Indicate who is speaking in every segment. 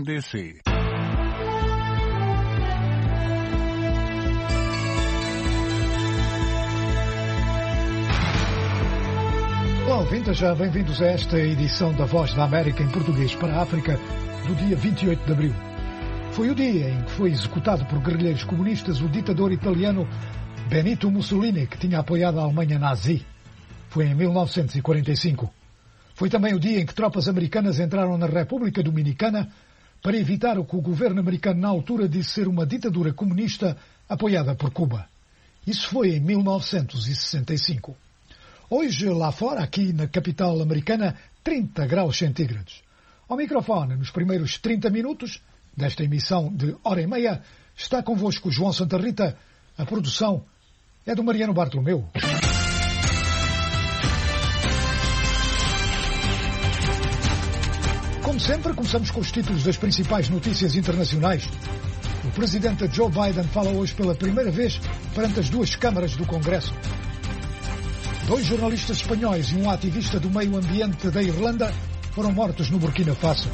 Speaker 1: DC.
Speaker 2: Olá, ouvintes, já bem-vindos a esta edição da Voz da América em português para a África do dia 28 de abril. Foi o dia em que foi executado por guerrilheiros comunistas o ditador italiano Benito Mussolini, que tinha apoiado a Alemanha nazi. Foi em 1945. Foi também o dia em que tropas americanas entraram na República Dominicana para evitar o que o governo americano na altura disse ser uma ditadura comunista apoiada por Cuba. Isso foi em 1965. Hoje, lá fora, aqui na capital americana, 30 graus centígrados. Ao microfone, nos primeiros 30 minutos desta emissão de hora e meia, está convosco João Santa Rita. A produção é do Mariano Bartolomeu. Como sempre, começamos com os títulos das principais notícias internacionais. O presidente Joe Biden fala hoje pela primeira vez perante as duas câmaras do Congresso. 2 jornalistas espanhóis e um ativista do meio ambiente da Irlanda foram mortos no Burkina Faso.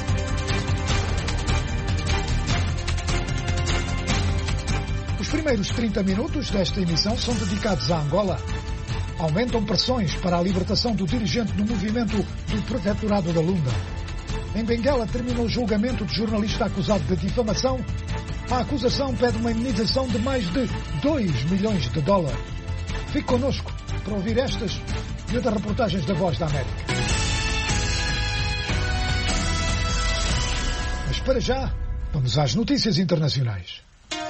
Speaker 2: Os primeiros 30 minutos desta emissão são dedicados a Angola. Aumentam pressões para a libertação do dirigente do movimento do Protetorado da Lunda. Em Benguela terminou o julgamento de jornalista acusado de difamação. A acusação pede uma indenização de mais de 2 milhões de dólares. Fique connosco para ouvir estas e outras reportagens da Voz da América. Mas para já, vamos às notícias internacionais.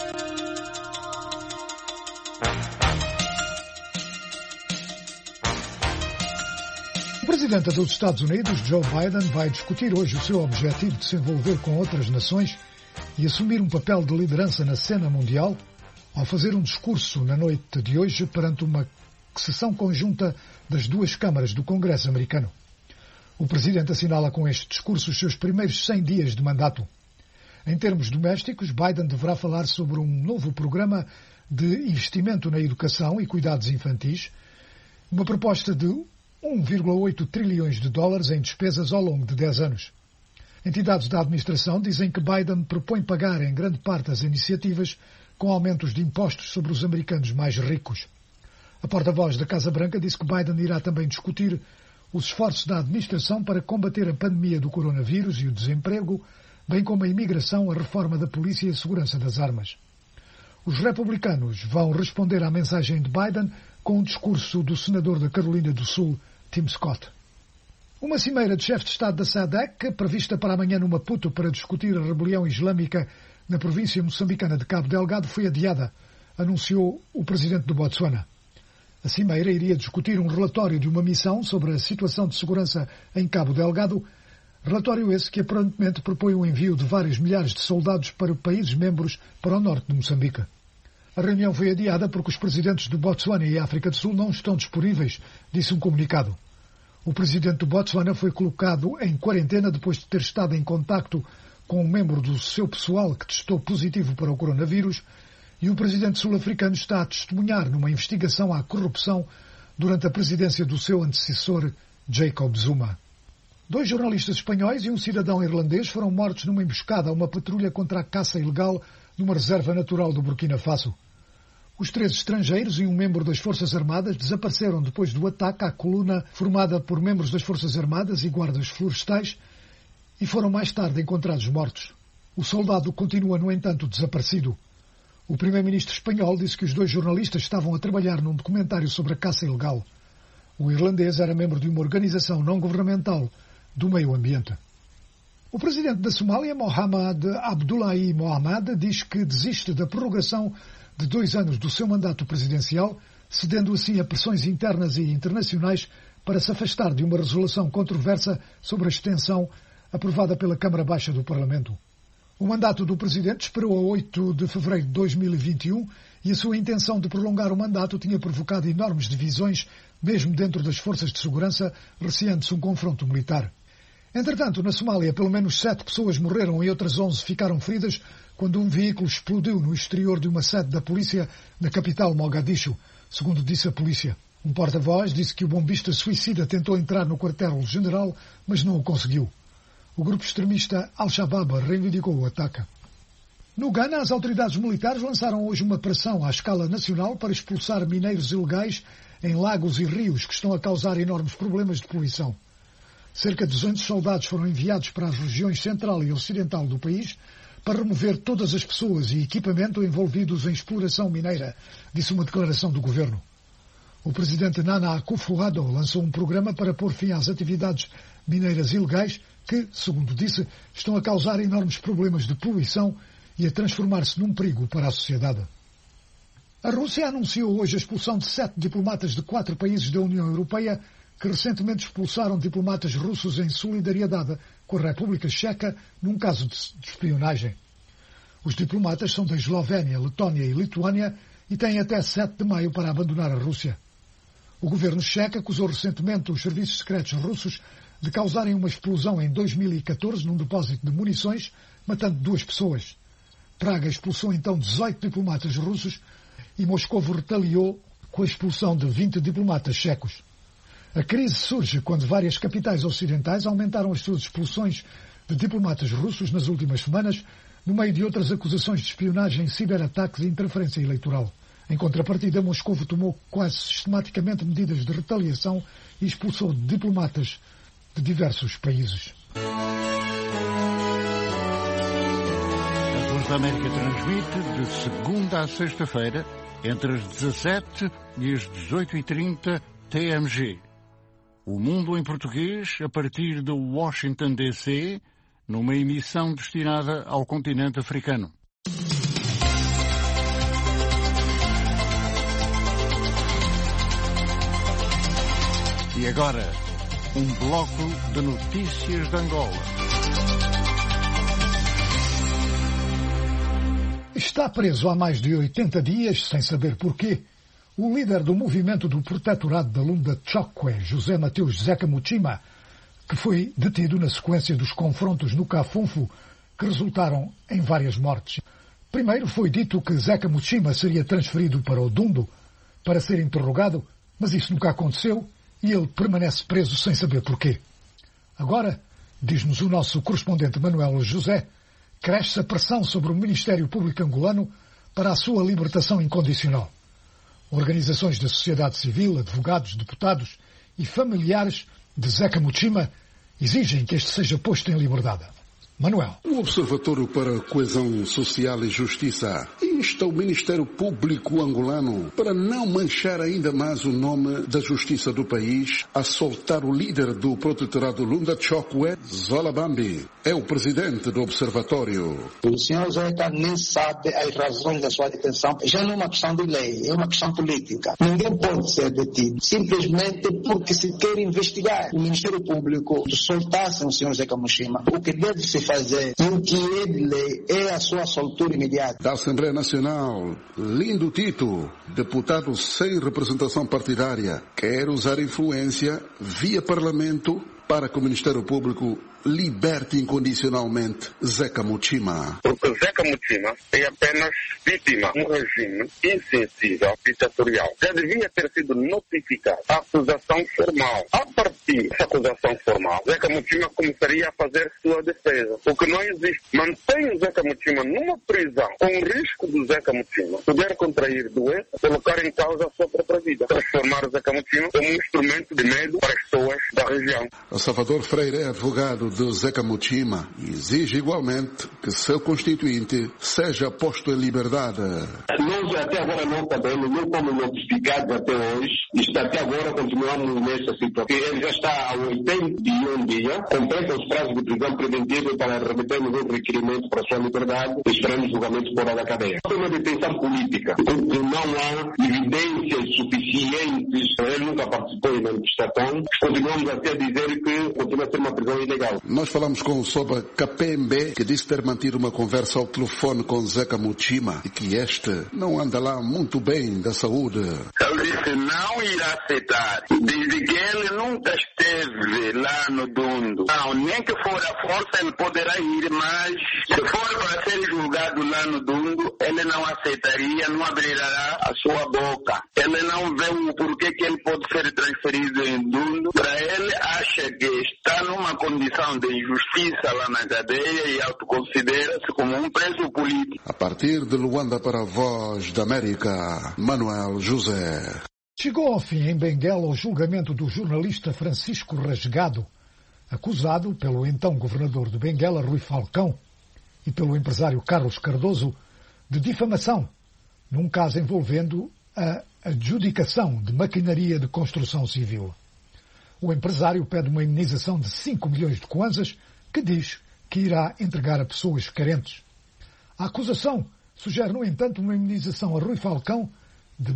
Speaker 2: O presidente dos Estados Unidos, Joe Biden, vai discutir hoje o seu objetivo de se envolver com outras nações e assumir um papel de liderança na cena mundial ao fazer um discurso na noite de hoje perante uma sessão conjunta das duas câmaras do Congresso americano. O presidente assinala com este discurso os seus primeiros 100 dias de mandato. Em termos domésticos, Biden deverá falar sobre um novo programa de investimento na educação e cuidados infantis, uma proposta de 1,8 trilhões de dólares em despesas ao longo de 10 anos. Entidades da administração dizem que Biden propõe pagar em grande parte as iniciativas com aumentos de impostos sobre os americanos mais ricos. A porta-voz da Casa Branca disse que Biden irá também discutir os esforços da administração para combater a pandemia do coronavírus e o desemprego, bem como a imigração, a reforma da polícia e a segurança das armas. Os republicanos vão responder à mensagem de Biden com um discurso do senador da Carolina do Sul, Tim Scott. Uma cimeira de chefes de Estado da SADC, prevista para amanhã no Maputo para discutir a rebelião islâmica na província moçambicana de Cabo Delgado, foi adiada, anunciou o presidente do Botsuana. A cimeira iria discutir um relatório de uma missão sobre a situação de segurança em Cabo Delgado, relatório esse que aparentemente propõe o envio de vários milhares de soldados para países membros para o norte de Moçambique. A reunião foi adiada porque os presidentes do Botsuana e África do Sul não estão disponíveis, disse um comunicado. O presidente do Botsuana foi colocado em quarentena depois de ter estado em contacto com um membro do seu pessoal que testou positivo para o coronavírus, e o presidente sul-africano está a testemunhar numa investigação à corrupção durante a presidência do seu antecessor, Jacob Zuma. 2 jornalistas espanhóis e um cidadão irlandês foram mortos numa emboscada a uma patrulha contra a caça ilegal numa reserva natural do Burkina Faso. Os 3 estrangeiros e um membro das Forças Armadas desapareceram depois do ataque à coluna formada por membros das Forças Armadas e guardas florestais e foram mais tarde encontrados mortos. O soldado continua, no entanto, desaparecido. O primeiro-ministro espanhol disse que os 2 jornalistas estavam a trabalhar num documentário sobre a caça ilegal. O irlandês era membro de uma organização não-governamental do meio ambiente. O presidente da Somália, Mohamed Abdullahi Mohamed, diz que desiste da prorrogação de 2 anos do seu mandato presidencial, cedendo assim a pressões internas e internacionais para se afastar de uma resolução controversa sobre a extensão aprovada pela Câmara Baixa do Parlamento. O mandato do presidente esperou a 8 de fevereiro de 2021 e a sua intenção de prolongar o mandato tinha provocado enormes divisões, mesmo dentro das forças de segurança, receando-se um confronto militar. Entretanto, na Somália, pelo menos 7 pessoas morreram e outras 11 ficaram feridas quando um veículo explodiu no exterior de uma sede da polícia na capital Mogadishu, segundo disse a polícia. Um porta-voz disse que o bombista suicida tentou entrar no quartel-general, mas não o conseguiu. O grupo extremista Al-Shabaab reivindicou o ataque. No Ghana, as autoridades militares lançaram hoje uma operação à escala nacional para expulsar mineiros ilegais em lagos e rios que estão a causar enormes problemas de poluição. Cerca de 200 soldados foram enviados para as regiões central e ocidental do país para remover todas as pessoas e equipamento envolvidos em exploração mineira, disse uma declaração do governo. O presidente Nana Akufo-Addo lançou um programa para pôr fim às atividades mineiras ilegais que, segundo disse, estão a causar enormes problemas de poluição e a transformar-se num perigo para a sociedade. A Rússia anunciou hoje a expulsão de 7 diplomatas de 4 países da União Europeia que recentemente expulsaram diplomatas russos em solidariedade com a República Checa num caso de espionagem. Os diplomatas são da Eslovénia, Letónia e Lituânia e têm até 7 de maio para abandonar a Rússia. O governo checo acusou recentemente os serviços secretos russos de causarem uma explosão em 2014 num depósito de munições, matando 2 pessoas. Praga expulsou então 18 diplomatas russos e Moscovo retaliou com a expulsão de 20 diplomatas checos. A crise surge quando várias capitais ocidentais aumentaram as suas expulsões de diplomatas russos nas últimas semanas, no meio de outras acusações de espionagem, ciberataques e interferência eleitoral. Em contrapartida, Moscovo tomou quase sistematicamente medidas de retaliação e expulsou diplomatas de diversos países.
Speaker 1: A Voz da América transmite de segunda a sexta-feira, entre as 17 e as 18h30 TMG. O Mundo em Português, a partir de Washington, D.C., numa emissão destinada ao continente africano. E agora, um bloco de notícias de Angola.
Speaker 2: Está preso há mais de 80 dias, sem saber porquê, o líder do movimento do protetorado da Lunda Chokwe, José Mateus Zeca Muchima, que foi detido na sequência dos confrontos no Cafunfu, que resultaram em várias mortes. Primeiro foi dito que Zeca Muchima seria transferido para o Dundo para ser interrogado, mas isso nunca aconteceu e ele permanece preso sem saber porquê. Agora, diz-nos o nosso correspondente Manuel José, cresce a pressão sobre o Ministério Público angolano para a sua libertação incondicional. Organizações da sociedade civil, advogados, deputados e familiares de Zeca Muchima exigem que este seja posto em liberdade. Manuel.
Speaker 3: O Observatório para a Coesão Social e Justiça insta o Ministério Público angolano para não manchar ainda mais o nome da justiça do país a soltar o líder do protetorado Lunda Chokwe, Zola Bambi. É o presidente do Observatório.
Speaker 4: O senhor Zeca nem sabe as razões da sua detenção. Já não é uma questão de lei, é uma questão política. Ninguém pode ser detido simplesmente porque se quer investigar. O Ministério Público soltasse o senhor Zeca Muchima. O que deve se fazer e o que é de lei é a sua soltura imediata.
Speaker 3: Da Assembleia Nacional, Lindo Tito, deputado sem representação partidária, quer usar influência via Parlamento para que o Ministério Público liberte incondicionalmente Zeca Muchima.
Speaker 5: Porque Zeca Muchima é apenas vítima de um regime insensível, ditatorial. Já devia ter sido notificada a acusação formal. A partir dessa acusação formal, Zeca Muchima começaria a fazer sua defesa. O que não existe. Mantém o Zeca Muchima numa prisão com o risco do Zeca Muchima poder contrair doença, colocar em causa a sua própria vida. Transformar o Zeca Muchima como um instrumento de medo para as pessoas da região.
Speaker 3: Salvador Freire é advogado de Zeca Muchima e exige igualmente que seu constituinte seja posto em liberdade.
Speaker 6: Nós até agora não sabemos, não fomos notificados até hoje, e até agora continuamos nessa situação. Ele já está há 81 dias, completa os prazos de prisão preventiva para remetermos um requerimento para sua liberdade, esperando julgamento fora da cadeia. É uma detenção política, porque não há evidências suficientes, ele nunca participou em manifestação, continuamos até a dizer que continua a ser uma prisão ilegal.
Speaker 3: Nós falamos com o Soba KPMB, que disse ter mantido uma conversa ao telefone com Zeca Muchima e que este não anda lá muito bem da saúde.
Speaker 5: Ele disse não irá aceitar. Diz que ele nunca esteve lá no Dundo. Não, nem que for a força ele poderá ir, mas se for a ser julgado lá no Dundo, ele não aceitaria, não abrirá a sua boca. Ele não vê o porquê que ele pode ser transferido em Dundo. Para ele, acha que está numa condição de injustiça lá na cadeia e autoconsidera-se como um preso político.
Speaker 3: A partir de Luanda para a Voz da América, Manuel José.
Speaker 2: Chegou ao fim em Benguela o julgamento do jornalista Francisco Rasgado, acusado pelo então governador de Benguela, Rui Falcão, e pelo empresário Carlos Cardoso, de difamação, num caso envolvendo a adjudicação de maquinaria de construção civil. O empresário pede uma indenização de 5 milhões de kwanzas, que diz que irá entregar a pessoas carentes. A acusação sugere, no entanto, uma indenização a Rui Falcão de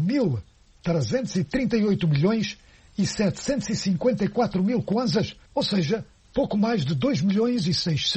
Speaker 2: 1.338 milhões e 754 mil kwanzas, ou seja, pouco mais de 2 milhões e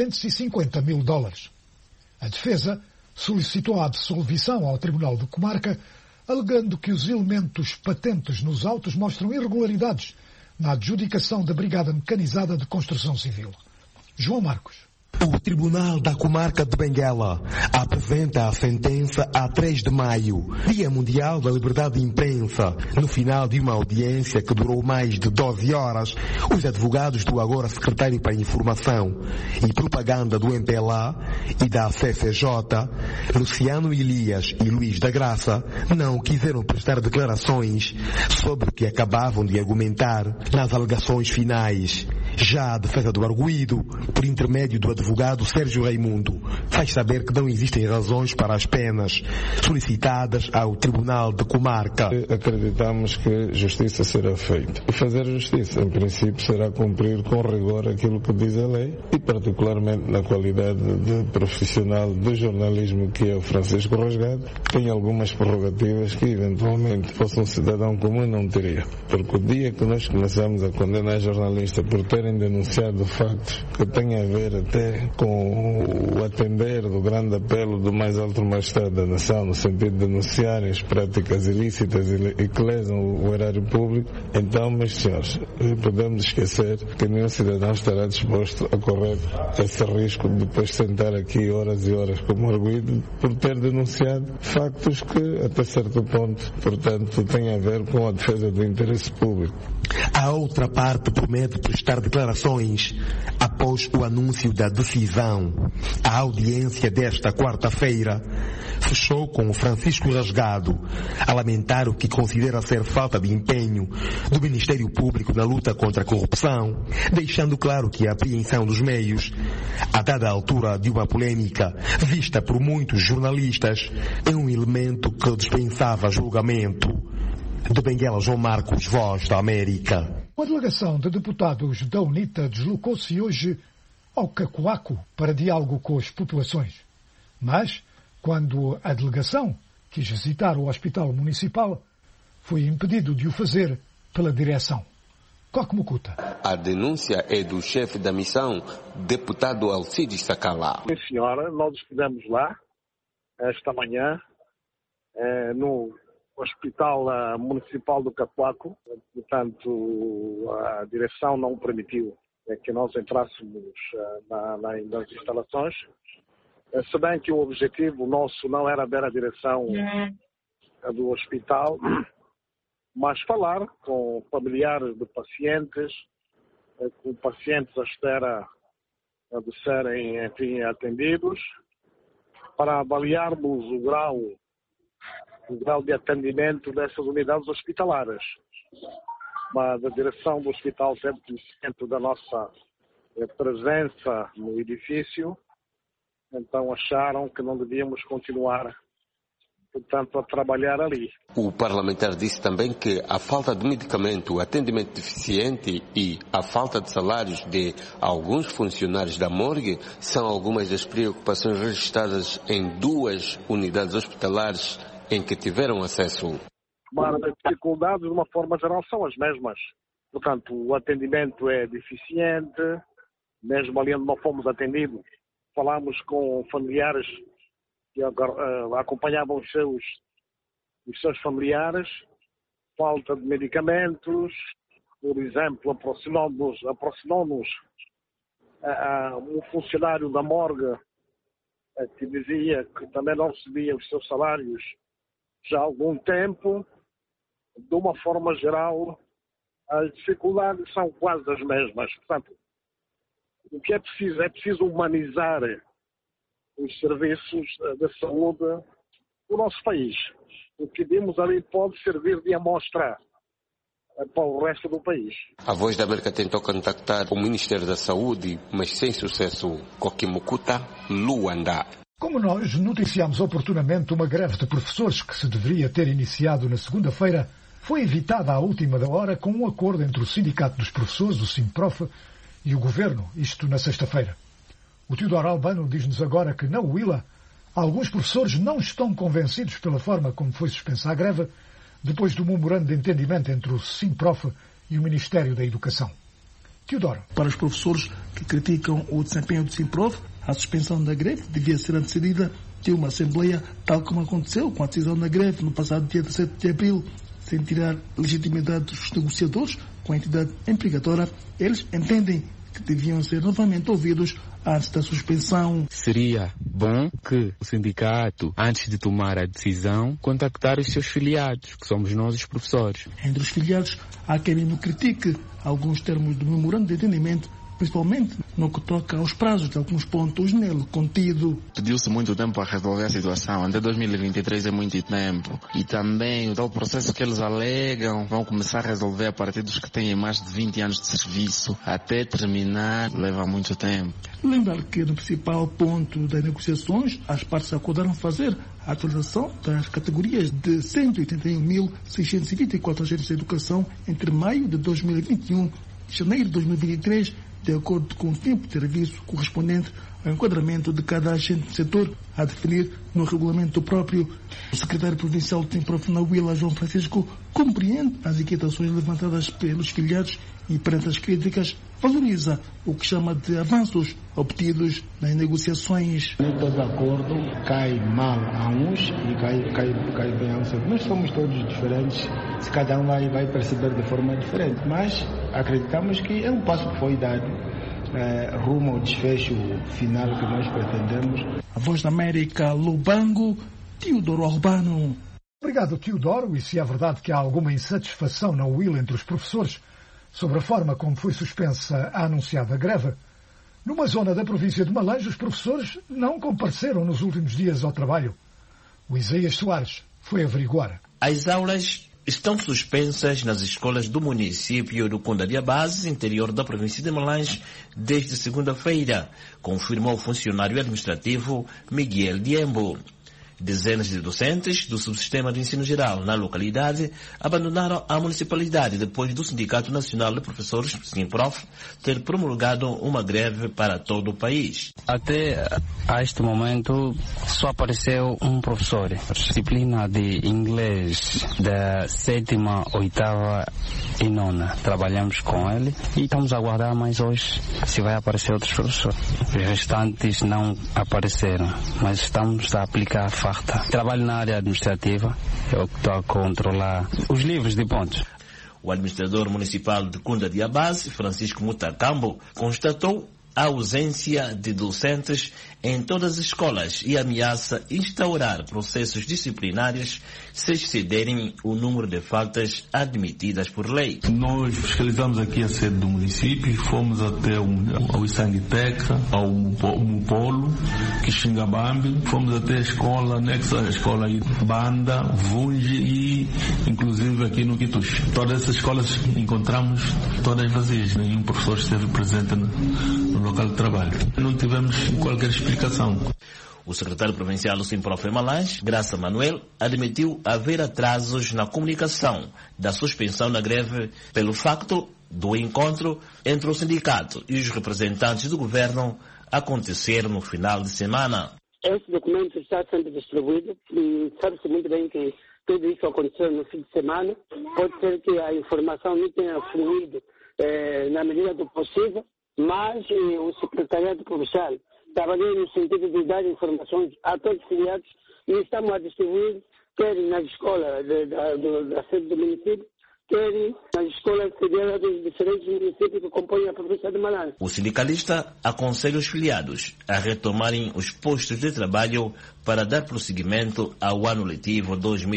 Speaker 2: 650 mil dólares. A defesa solicitou a absolvição ao Tribunal de Comarca, alegando que os elementos patentes nos autos mostram irregularidades na adjudicação da Brigada Mecanizada de Construção Civil. João Marcos.
Speaker 7: O Tribunal da Comarca de Benguela apresenta a sentença a 3 de maio, Dia Mundial da Liberdade de Imprensa. No final de uma audiência que durou mais de 12 horas, os advogados do agora secretário para Informação e Propaganda do MPLA e da CCJ, Luciano Elias e Luís da Graça, não quiseram prestar declarações sobre o que acabavam de argumentar nas alegações finais. Já a defesa do arguido, por intermédio do advogado Sérgio Raimundo, faz saber que não existem razões para as penas solicitadas ao Tribunal de Comarca.
Speaker 8: Acreditamos que justiça será feita. E fazer justiça, em princípio, será cumprir com rigor aquilo que diz a lei e, particularmente, na qualidade de profissional do jornalismo que é o Francisco Rasgado, tem algumas prerrogativas que, eventualmente, um cidadão comum não teria. Porque o dia que nós começamos a condenar jornalistas por terem denunciado factos que têm a ver até com o atender do grande apelo do mais alto magistrado da nação, no sentido de denunciarem as práticas ilícitas e que lesam o erário público, então, meus senhores, podemos esquecer que nenhum cidadão estará disposto a correr esse risco de depois sentar aqui horas e horas como arguido por ter denunciado factos que, até certo ponto, portanto, têm a ver com a defesa do interesse público.
Speaker 7: A outra parte promete prestar declarações após o anúncio da decisão. A audiência desta quarta-feira fechou com Francisco Rasgado a lamentar o que considera ser falta de empenho do Ministério Público na luta contra a corrupção, deixando claro que a apreensão dos meios, a dada altura de uma polêmica vista por muitos jornalistas, é um elemento que dispensava julgamento. De Benguela, João Marcos, Voz da América.
Speaker 2: Uma delegação de deputados da UNITA deslocou-se hoje ao Cacoaco para diálogo com as populações. Mas, quando a delegação quis visitar o Hospital Municipal, foi impedido de o fazer pela direção. Coque Mucuta.
Speaker 9: A denúncia é do chefe da missão, deputado Alcides Sacala.
Speaker 10: Sim, senhora, nós estivemos lá esta manhã no Hospital Municipal do Cacoaco. Portanto, a direção não permitiu que nós entrássemos nas instalações. Se bem que o objetivo nosso não era ver a direção do hospital, mas falar com familiares de pacientes, com pacientes à espera de serem, enfim, atendidos, para avaliarmos o grau de atendimento dessas unidades hospitalares. Mas a direção do hospital teve conhecimento da nossa presença no edifício, então acharam que não devíamos continuar, portanto, a trabalhar ali.
Speaker 9: O parlamentar disse também que a falta de medicamento, o atendimento deficiente e a falta de salários de alguns funcionários da morgue são algumas das preocupações registradas em 2 unidades hospitalares em que tiveram acesso.
Speaker 10: Mas as dificuldades, de uma forma geral, são as mesmas. Portanto, o atendimento é deficiente, mesmo ali onde não fomos atendidos. Falámos com familiares que acompanhavam os seus familiares, falta de medicamentos, por exemplo, aproximou-nos um funcionário da morgue que dizia que também não recebia os seus salários já há algum tempo. De uma forma geral, as dificuldades são quase as mesmas. Portanto, o que é preciso humanizar os serviços de saúde do nosso país. O que vimos ali pode servir de amostra para o resto do país.
Speaker 9: A Voz da América tentou contactar o Ministério da Saúde, mas sem sucesso. Kokimukuta, Luanda.
Speaker 2: Como nós noticiamos oportunamente, uma greve de professores que se deveria ter iniciado na segunda-feira foi evitada à última da hora com um acordo entre o Sindicato dos Professores, o SINPROF, e o Governo, isto na sexta-feira. O Teodoro Albano diz-nos agora que na UILA alguns professores não estão convencidos pela forma como foi suspensa a greve depois do memorando de entendimento entre o SINPROF e o Ministério da Educação. Teodoro.
Speaker 11: Para os professores que criticam o desempenho do SINPROF, a suspensão da greve devia ser antecedida de uma assembleia, tal como aconteceu com a decisão da greve no passado dia 17 de abril, sem tirar legitimidade dos negociadores com a entidade empregadora. Eles entendem que deviam ser novamente ouvidos antes da suspensão.
Speaker 12: Seria bom que o sindicato, antes de tomar a decisão, contactar os seus filiados, que somos nós os professores.
Speaker 11: Entre os filiados, há quem não critique alguns termos do memorando de entendimento, principalmente no que toca aos prazos de alguns pontos nele contido.
Speaker 13: Pediu-se muito tempo para resolver a situação, até 2023 é muito tempo. E também o tal processo que eles alegam vão começar a resolver a partir dos que têm mais de 20 anos de serviço. Até terminar leva muito tempo.
Speaker 11: Lembrar que no principal ponto das negociações, as partes acordaram fazer a atualização das categorias de 181.624 agentes de educação entre maio de 2021 e janeiro de 2023, de acordo com o tempo de serviço correspondente ao enquadramento de cada agente do setor, a definir no regulamento próprio. O secretário provincial do SINPROF na UILA, João Francisco, compreende as inquietações levantadas pelos filiados e, perante as críticas, valoriza o que chama de avanços obtidos nas negociações.
Speaker 14: Nem todo acordo cai mal a uns e cai bem a outros. Nós somos todos diferentes, se cada um vai perceber de forma diferente, mas acreditamos que é um passo que foi dado rumo ao desfecho final que nós pretendemos.
Speaker 11: A Voz da América, Lubango, Teodoro Albano.
Speaker 2: Obrigado, Teodoro. E se é verdade que há alguma insatisfação na UILA entre os professores sobre a forma como foi suspensa a anunciada greve, numa zona da província de Malanje, os professores não compareceram nos últimos dias ao trabalho. O Isaías Soares foi averiguar.
Speaker 15: As aulas estão suspensas nas escolas do município do Cunda-Diabase, interior da província de Malanje, desde segunda-feira, confirmou o funcionário administrativo Miguel Diembo. Dezenas de docentes do subsistema de ensino geral na localidade abandonaram a municipalidade depois do Sindicato Nacional de Professores, SINPROF, ter promulgado uma greve para todo o país.
Speaker 16: Até a este momento só apareceu um professor, disciplina de inglês da 7ª, 8ª e 9ª. Trabalhamos com ele e estamos a aguardar mais hoje se vai aparecer outros professores. Os restantes não apareceram, mas estamos a aplicar farta. Trabalho na área administrativa, eu estou a controlar os livros de pontos.
Speaker 15: O administrador municipal de Cunda-Diabase, Francisco Mutacambo, constatou a ausência de docentes em todas as escolas e ameaça instaurar processos disciplinares se excederem o número de faltas admitidas por lei.
Speaker 8: Nós fiscalizamos aqui a sede do município, fomos até ao Isanguiteca, ao Mupolo, Quixingabambi, fomos até a escola anexa, a escola Banda, Vunge e inclusive aqui no Quituxi. Todas essas escolas encontramos todas vazias, nenhum professor esteve presente no local de trabalho. Não tivemos qualquer explicação.
Speaker 15: O secretário provincial do SINPROF em Malanje, Graça Manuel, admitiu haver atrasos na comunicação da suspensão da greve pelo facto do encontro entre o sindicato e os representantes do governo acontecer no final de semana.
Speaker 17: Esse documento está sendo distribuído e sabe-se muito bem que tudo isso aconteceu no fim de semana. Pode ser que a informação não tenha fluído na medida do possível, mas o secretariado provincial trabalhou no sentido de dar informações a todos os filiados e estamos a distribuir, quer nas escolas da sede do município, quer nas escolas sediadas dos diferentes municípios que compõem a província de Malanje.
Speaker 15: O sindicalista aconselha os filiados a retomarem os postos de trabalho para dar prosseguimento ao ano letivo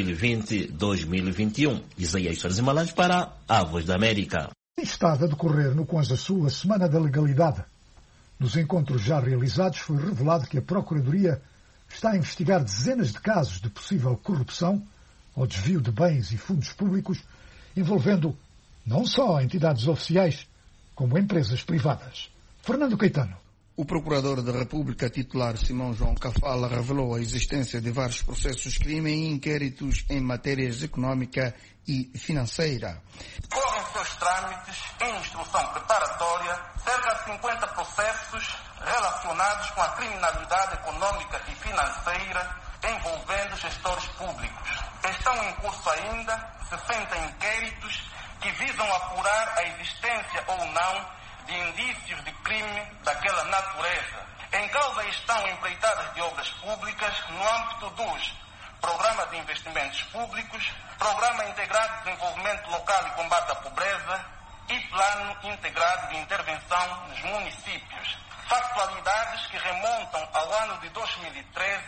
Speaker 15: 2020-2021. Isaías Soares de Malanje para a Voz da América.
Speaker 2: Estava a decorrer no Kwanza Sul a Semana da Legalidade. Nos encontros já realizados foi revelado que a Procuradoria está a investigar dezenas de casos de possível corrupção ou desvio de bens e fundos públicos, envolvendo não só entidades oficiais, como empresas privadas. Fernando Caetano.
Speaker 18: O Procurador da República titular Simão João Cafala revelou a existência de vários processos crime e inquéritos em matérias econômica e financeira.
Speaker 19: Correm seus trâmites em instrução preparatória cerca de 50 processos relacionados com a criminalidade econômica e financeira envolvendo gestores públicos. Estão em curso ainda 60 inquéritos que visam apurar a existência ou não de indícios de crime daquela natureza. Em causa estão empreitadas de obras públicas no âmbito dos Programa de Investimentos Públicos, Programa Integrado de Desenvolvimento Local e Combate à Pobreza e Plano Integrado de Intervenção nos Municípios. Factualidades que remontam ao ano de 2013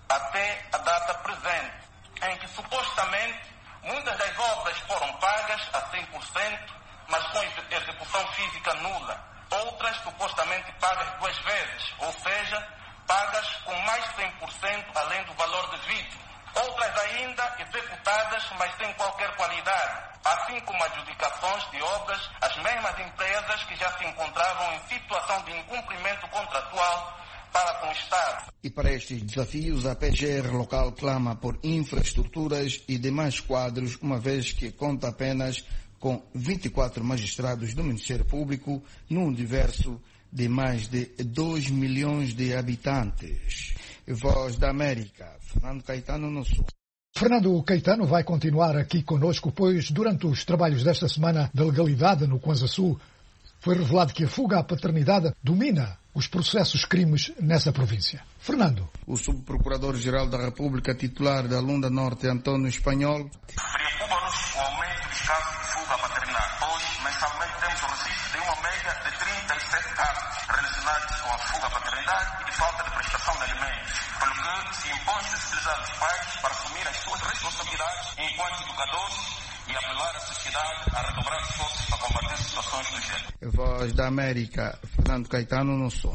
Speaker 19: até a data presente, em que supostamente muitas das obras foram pagas a 100%, mas com execução física nula. Outras supostamente pagas 2 vezes, ou seja, pagas com mais 100% além do valor devido. Outras ainda executadas, mas sem qualquer qualidade, assim como adjudicações de obras às mesmas empresas que já se encontravam em situação de incumprimento contratual para com o Estado.
Speaker 18: E para estes desafios, a PGR local clama por infraestruturas e demais quadros, uma vez que conta apenas com 24 magistrados do Ministério Público num universo de mais de 2 milhões de habitantes. Voz da América, Fernando Caetano no Sul.
Speaker 2: Fernando Caetano vai continuar aqui conosco, pois durante os trabalhos desta Semana da Legalidade no Kwanza Sul foi revelado que a fuga à paternidade domina os processos crimes nessa província. Fernando.
Speaker 18: O Subprocurador-Geral da República titular da Lunda Norte, António Espanhol.
Speaker 19: Preocupa-nos o aumento dos casos de fuga à paternidade, pois mensalmente temos o registro de uma média de 37 casos relacionados com a fuga à paternidade e de falta de prestação de alimentos, pelo que se impõe sensibilizar os pais para assumir as suas responsabilidades enquanto educadores e apelar à sociedade a redobrar esforços para combater situações do gênero.
Speaker 18: Voz da América, Fernando Caetano no som.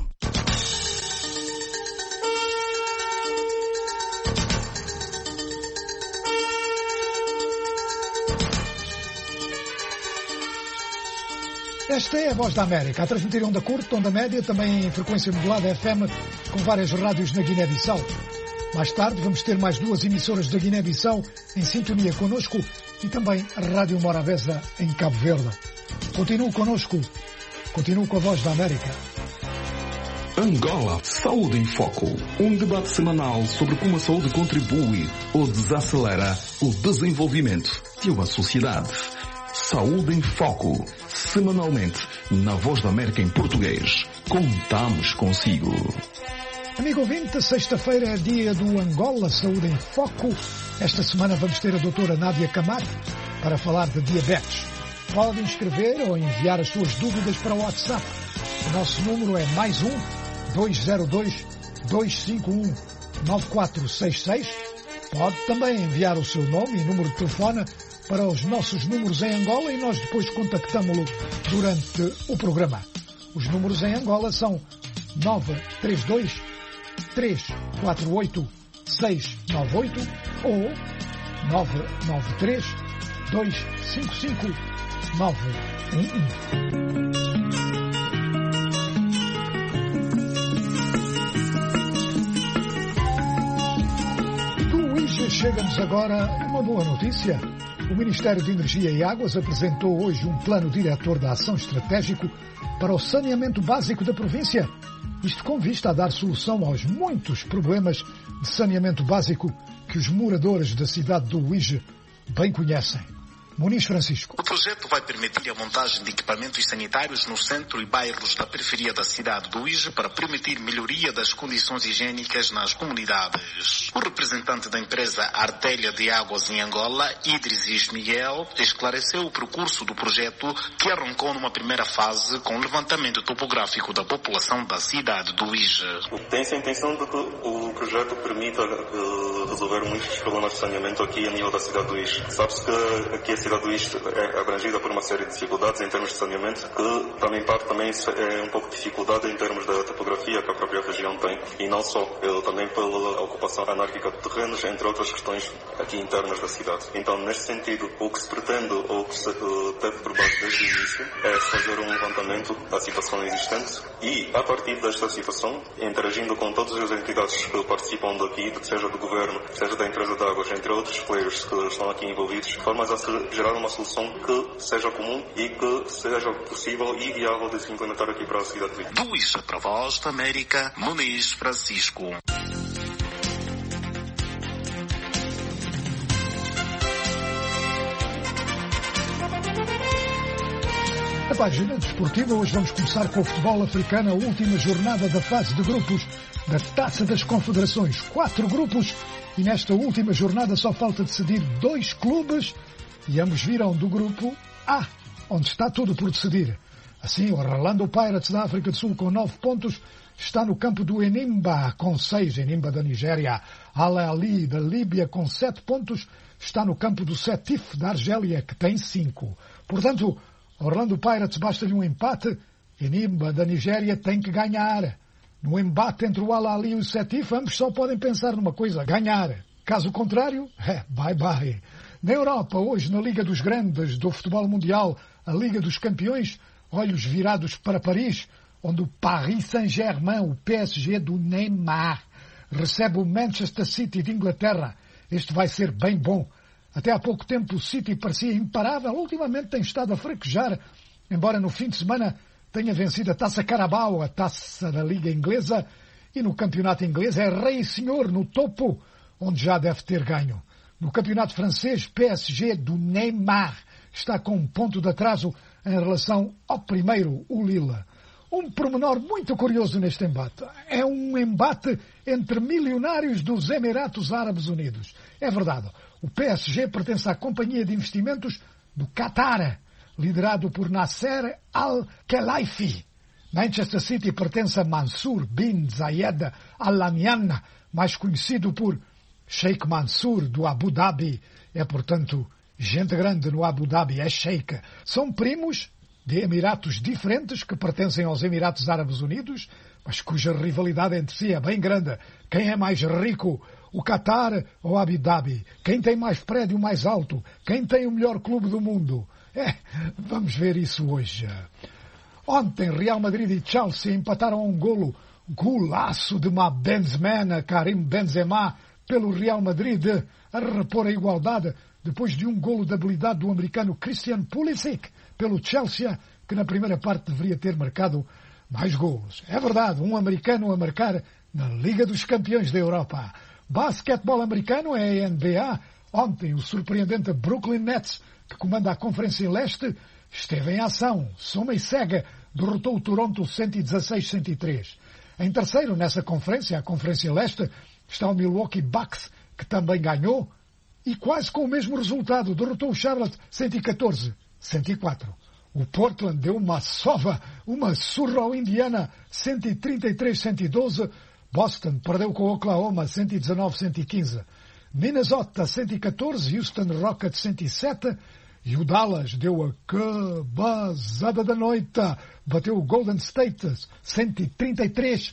Speaker 2: Esta é a Voz da América, a transmitir onda curta, onda média, também em frequência modulada FM, com várias rádios na Guiné-Bissau. Mais tarde vamos ter mais 2 emissoras da Guiné-Bissau em sintonia connosco e também a Rádio Morabeza em Cabo Verde. Continue connosco, continue com a Voz da América.
Speaker 20: Angola, Saúde em Foco. Um debate semanal sobre como a saúde contribui ou desacelera o desenvolvimento de uma sociedade. Saúde em Foco. Semanalmente, na Voz da América em português. Contamos consigo.
Speaker 2: Amigo ouvinte, sexta-feira é dia do Angola Saúde em Foco. Esta semana vamos ter a doutora Nádia Camargo para falar de diabetes. Pode inscrever ou enviar as suas dúvidas para o WhatsApp. O nosso número é +1 202 251 9466. Pode também enviar o seu nome e número de telefone para os nossos números em Angola e nós depois contactamos-lo durante o programa. Os números em Angola são 932 348 698 ou 993 255 911. Chega-nos agora uma boa notícia. O Ministério de Energia e Águas apresentou hoje um plano diretor da ação estratégico para o saneamento básico da província. Isto com vista a dar solução aos muitos problemas de saneamento básico que os moradores da cidade do Uíge bem conhecem. Muniz Francisco.
Speaker 21: O projeto vai permitir a montagem de equipamentos sanitários no centro e bairros da periferia da cidade do Uíge para permitir melhoria das condições higiênicas nas comunidades. O representante da empresa Artélia de Águas em Angola, Idris Miguel, esclareceu o percurso do projeto, que arrancou numa primeira fase com o levantamento topográfico da população da cidade do Uíge.
Speaker 22: Tem-se a intenção de que o projeto permita resolver muitos problemas de saneamento aqui a nível da cidade do Uíge. Sabe-se que aqui a cidade do Uíge é abrangida por uma série de dificuldades em termos de saneamento, que também parte é um pouco de dificuldade em termos da topografia que a própria região tem, e não só, também pela ocupação anárquica de terrenos, entre outras questões aqui internas da cidade. Então, neste sentido, o que se pretende, ou que se teve por base desde o início, é fazer um levantamento da situação existente e, a partir desta situação, interagindo com todas as entidades que participam daqui, seja do governo, seja da empresa de águas, entre outros players que estão aqui envolvidos, de forma a gerar uma solução que seja comum e que seja possível e viável de se implementar aqui para a cidade de Uíge.
Speaker 21: Do Uíge para a Voz da América, Muniz Francisco.
Speaker 2: Na página desportiva, hoje vamos começar com o futebol africano, a última jornada da fase de grupos da Taça das Confederações. 4 grupos e nesta última jornada só falta decidir 2 clubes e ambos viram do grupo A, onde está tudo por decidir. Assim, o Orlando Pirates da África do Sul com 9 pontos está no campo do Enyimba com 6, Enyimba da Nigéria. Al Ahly da Líbia com 7 pontos está no campo do Sétif da Argélia, que tem 5. Portanto, Orlando Pirates basta-lhe um empate, Enyimba da Nigéria tem que ganhar. No embate entre o Al Ahly e o Sétif, ambos só podem pensar numa coisa, ganhar. Caso contrário, bye-bye. Na Europa, hoje, na Liga dos Grandes do Futebol Mundial, a Liga dos Campeões, olhos virados para Paris, onde o Paris Saint-Germain, o PSG do Neymar, recebe o Manchester City de Inglaterra. Este vai ser bem bom. Até há pouco tempo o City parecia imparável, ultimamente tem estado a fraquejar, embora no fim de semana tenha vencido a Taça Carabao, a taça da Liga Inglesa, e no campeonato inglês é rei e senhor no topo, onde já deve ter ganho. No campeonato francês, PSG do Neymar está com um ponto de atraso em relação ao primeiro, o Lille. Um pormenor muito curioso neste embate. É um embate entre milionários dos Emirados Árabes Unidos. É verdade, o PSG pertence à companhia de investimentos do Qatar, liderado por Nasser Al-Khelaifi. Manchester City pertence a Mansour bin Zayed Al Nahyan, mais conhecido por Sheikh Mansour, do Abu Dhabi. É, portanto, gente grande no Abu Dhabi, é Sheikh. São primos de Emiratos diferentes que pertencem aos Emirados Árabes Unidos, mas cuja rivalidade entre si é bem grande. Quem é mais rico, o Qatar ou Abu Dhabi? Quem tem mais prédio mais alto? Quem tem o melhor clube do mundo? Vamos ver isso hoje. Ontem, Real Madrid e Chelsea empataram a um golaço de Benzema, Karim Benzema, pelo Real Madrid, a repor a igualdade depois de um golo de habilidade do americano Christian Pulisic pelo Chelsea, que na primeira parte deveria ter marcado mais golos. É verdade, um americano a marcar na Liga dos Campeões da Europa. Basquetebol americano é a NBA. Ontem, o surpreendente Brooklyn Nets, que comanda a Conferência Leste, esteve em ação. Soma e cega, derrotou o Toronto 116-103. Em terceiro, nessa conferência, a Conferência Leste, está o Milwaukee Bucks, que também ganhou, e quase com o mesmo resultado, derrotou o Charlotte 114-104. O Portland deu uma surra ao Indiana 133-112. Boston perdeu com o Oklahoma 119-115. Minnesota 114, Houston Rockets 107. E o Dallas deu a cabazada da noite. Bateu o Golden State 133-103.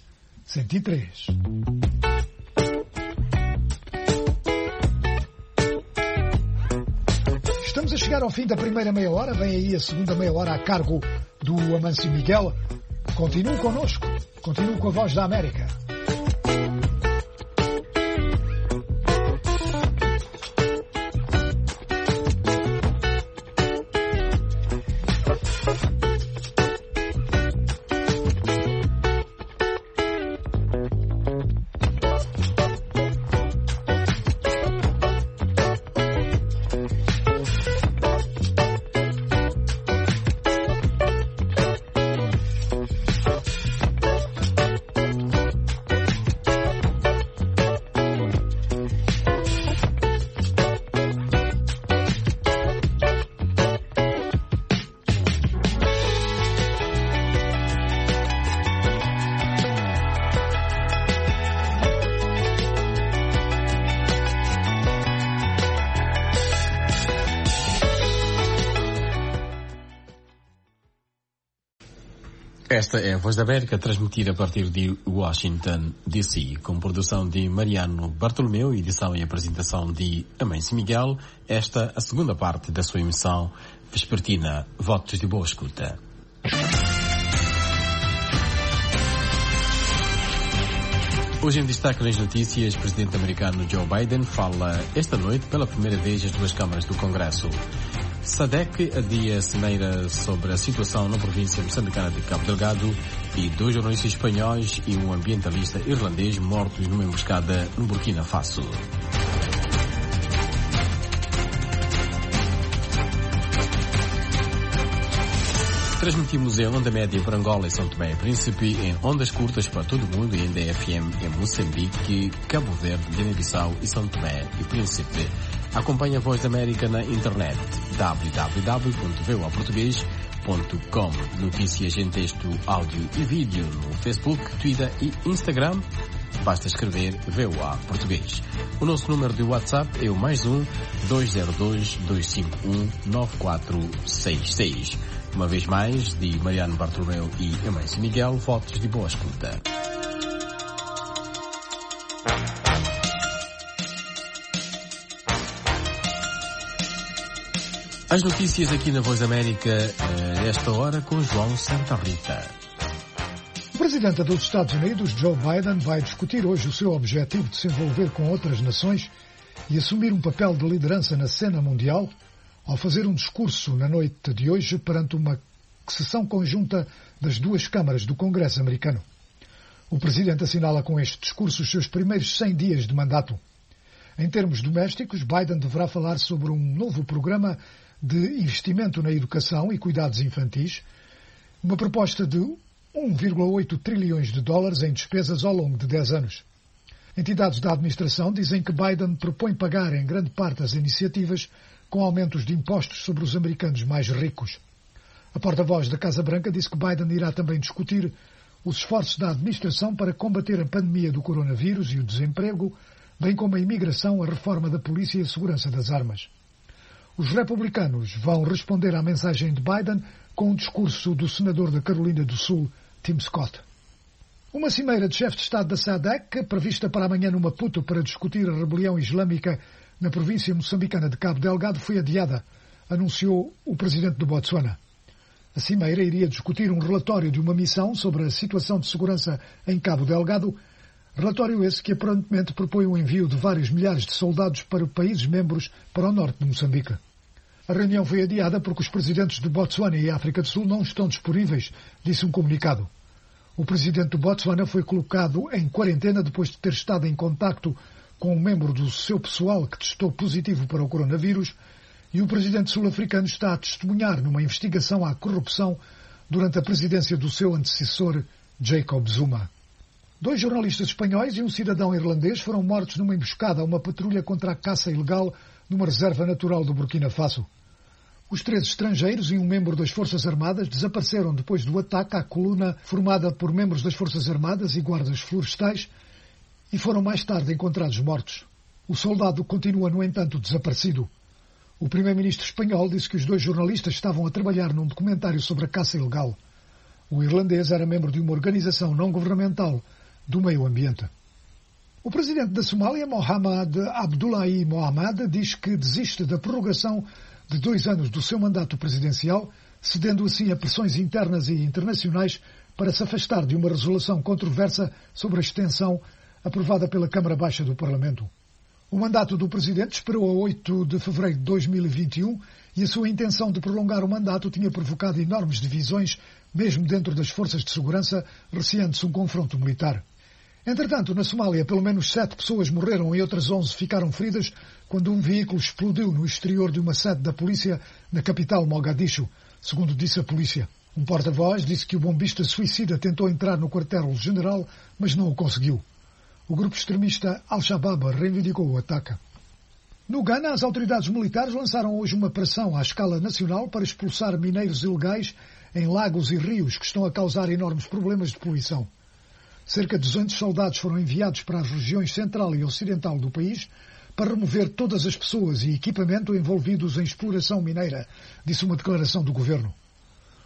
Speaker 2: Estamos a chegar ao fim da primeira meia hora. Vem aí a segunda meia hora a cargo do Amâncio Miguel. Continue connosco. Continue com a Voz da América.
Speaker 1: Esta é a Voz da América, transmitida a partir de Washington, D.C., com produção de Mariano Bartolomeu, edição e apresentação de Amâncio Miguel. Esta a segunda parte da sua emissão vespertina. Votos de boa escuta. Hoje em destaque nas notícias, o presidente americano Joe Biden fala esta noite pela primeira vez às duas câmaras do Congresso. SADC adia cimeira sobre a situação na província moçambicana de Cabo Delgado e 2 jornalistas espanhóis e um ambientalista irlandês mortos numa emboscada no Burkina Faso. Transmitimos em onda média para Angola e São Tomé e Príncipe, em ondas curtas para todo o mundo e em DFM em Moçambique, Cabo Verde, Guiné-Bissau e São Tomé e Príncipe. Acompanhe a Voz da América na internet www.voaportugues.com. Notícias em texto, áudio e vídeo no Facebook, Twitter e Instagram. Basta escrever VOA Português. O nosso número de WhatsApp é o +1 202 251 9466. Uma vez mais, de Mariano Bartolomeu e Amâncio Miguel, votos de boa escuta. As notícias aqui na Voz da América, esta hora, com João Santa Rita.
Speaker 2: O presidente dos Estados Unidos, Joe Biden, vai discutir hoje o seu objetivo de se envolver com outras nações e assumir um papel de liderança na cena mundial ao fazer um discurso na noite de hoje perante uma sessão conjunta das duas câmaras do Congresso americano. O presidente assinala com este discurso os seus primeiros 100 dias de mandato. Em termos domésticos, Biden deverá falar sobre um novo programa de investimento na educação e cuidados infantis, uma proposta de 1,8 trilhões de dólares em despesas ao longo de 10 anos. Entidades da administração dizem que Biden propõe pagar em grande parte as iniciativas com aumentos de impostos sobre os americanos mais ricos. A porta-voz da Casa Branca disse que Biden irá também discutir os esforços da administração para combater a pandemia do coronavírus e o desemprego, bem como a imigração, a reforma da polícia e a segurança das armas. Os republicanos vão responder à mensagem de Biden com um discurso do senador da Carolina do Sul, Tim Scott. Uma cimeira de chefe de Estado da SADC, prevista para amanhã no Maputo para discutir a rebelião islâmica na província moçambicana de Cabo Delgado, foi adiada, anunciou o presidente do Botsuana. A cimeira iria discutir um relatório de uma missão sobre a situação de segurança em Cabo Delgado, relatório esse que aparentemente propõe o envio de vários milhares de soldados para países membros para o norte de Moçambique. A reunião foi adiada porque os presidentes do Botsuana e África do Sul não estão disponíveis, disse um comunicado. O presidente do Botsuana foi colocado em quarentena depois de ter estado em contacto com um membro do seu pessoal que testou positivo para o coronavírus, e o presidente sul-africano está a testemunhar numa investigação à corrupção durante a presidência do seu antecessor, Jacob Zuma. 2 jornalistas espanhóis e um cidadão irlandês foram mortos numa emboscada a uma patrulha contra a caça ilegal numa reserva natural do Burkina Faso. Os 3 estrangeiros e um membro das Forças Armadas desapareceram depois do ataque à coluna formada por membros das Forças Armadas e guardas florestais e foram mais tarde encontrados mortos. O soldado continua, no entanto, desaparecido. O primeiro-ministro espanhol disse que os 2 jornalistas estavam a trabalhar num documentário sobre a caça ilegal. O irlandês era membro de uma organização não-governamental do meio ambiente. O presidente da Somália, Mohamed Abdullahi Mohamed, diz que desiste da prorrogação de 2 anos do seu mandato presidencial, cedendo assim a pressões internas e internacionais para se afastar de uma resolução controversa sobre a extensão aprovada pela Câmara Baixa do Parlamento. O mandato do presidente esperou a 8 de fevereiro de 2021 e a sua intenção de prolongar o mandato tinha provocado enormes divisões, mesmo dentro das forças de segurança, receando-se um confronto militar. Entretanto, na Somália, pelo menos 7 pessoas morreram e outras 11 ficaram feridas quando um veículo explodiu no exterior de uma sede da polícia na capital Mogadishu, segundo disse a polícia. Um porta-voz disse que o bombista suicida tentou entrar no quartel-general, mas não o conseguiu. O grupo extremista Al-Shabaab reivindicou o ataque. No Ghana, as autoridades militares lançaram hoje uma pressão à escala nacional para expulsar mineiros ilegais em lagos e rios que estão a causar enormes problemas de poluição. Cerca de 200 soldados foram enviados para as regiões central e ocidental do país para remover todas as pessoas e equipamento envolvidos em exploração mineira, disse uma declaração do governo.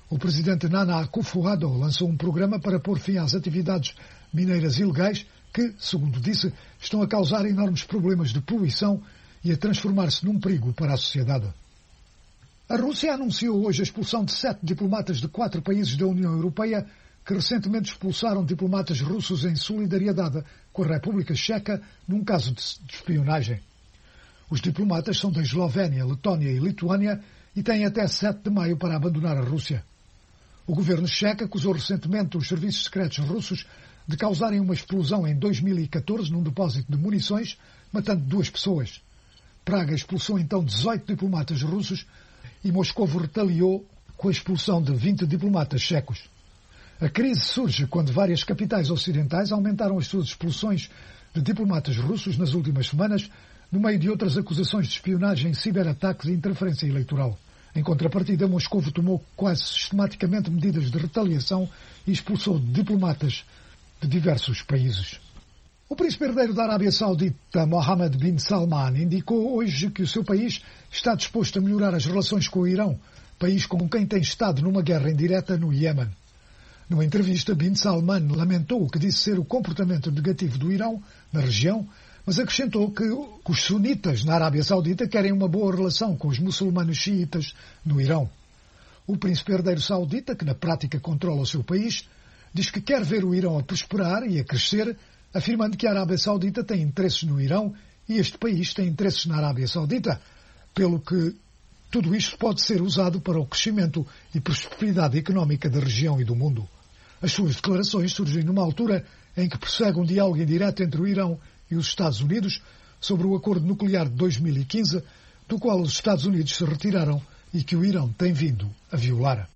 Speaker 2: O presidente Nana Akufo-Addo lançou um programa para pôr fim às atividades mineiras ilegais que, segundo disse, estão a causar enormes problemas de poluição e a transformar-se num perigo para a sociedade. A Rússia anunciou hoje a expulsão de 7 diplomatas de 4 países da União Europeia que recentemente expulsaram diplomatas russos em solidariedade com a República Checa num caso de espionagem. Os diplomatas são da Eslovénia, Letónia e Lituânia e têm até 7 de maio para abandonar a Rússia. O governo checo acusou recentemente os serviços secretos russos de causarem uma explosão em 2014 num depósito de munições, matando 2 pessoas. Praga expulsou então 18 diplomatas russos e Moscou retaliou com a expulsão de 20 diplomatas checos. A crise surge quando várias capitais ocidentais aumentaram as suas expulsões de diplomatas russos nas últimas semanas, no meio de outras acusações de espionagem, ciberataques e interferência eleitoral. Em contrapartida, Moscou tomou quase sistematicamente medidas de retaliação e expulsou diplomatas de diversos países. O príncipe herdeiro da Arábia Saudita, Mohammed bin Salman, indicou hoje que o seu país está disposto a melhorar as relações com o Irão, país com quem tem estado numa guerra indireta no Iémen. Numa entrevista, bin Salman lamentou o que disse ser o comportamento negativo do Irão na região, mas acrescentou que os sunitas na Arábia Saudita querem uma boa relação com os muçulmanos xiitas no Irão. O príncipe herdeiro saudita, que na prática controla o seu país, diz que quer ver o Irão a prosperar e a crescer, afirmando que a Arábia Saudita tem interesses no Irão e este país tem interesses na Arábia Saudita, pelo que tudo isto pode ser usado para o crescimento e prosperidade económica da região e do mundo. As suas declarações surgem numa altura em que prossegue um diálogo indireto entre o Irão e os Estados Unidos sobre o acordo nuclear de 2015, do qual os Estados Unidos se retiraram e que o Irão tem vindo a violar.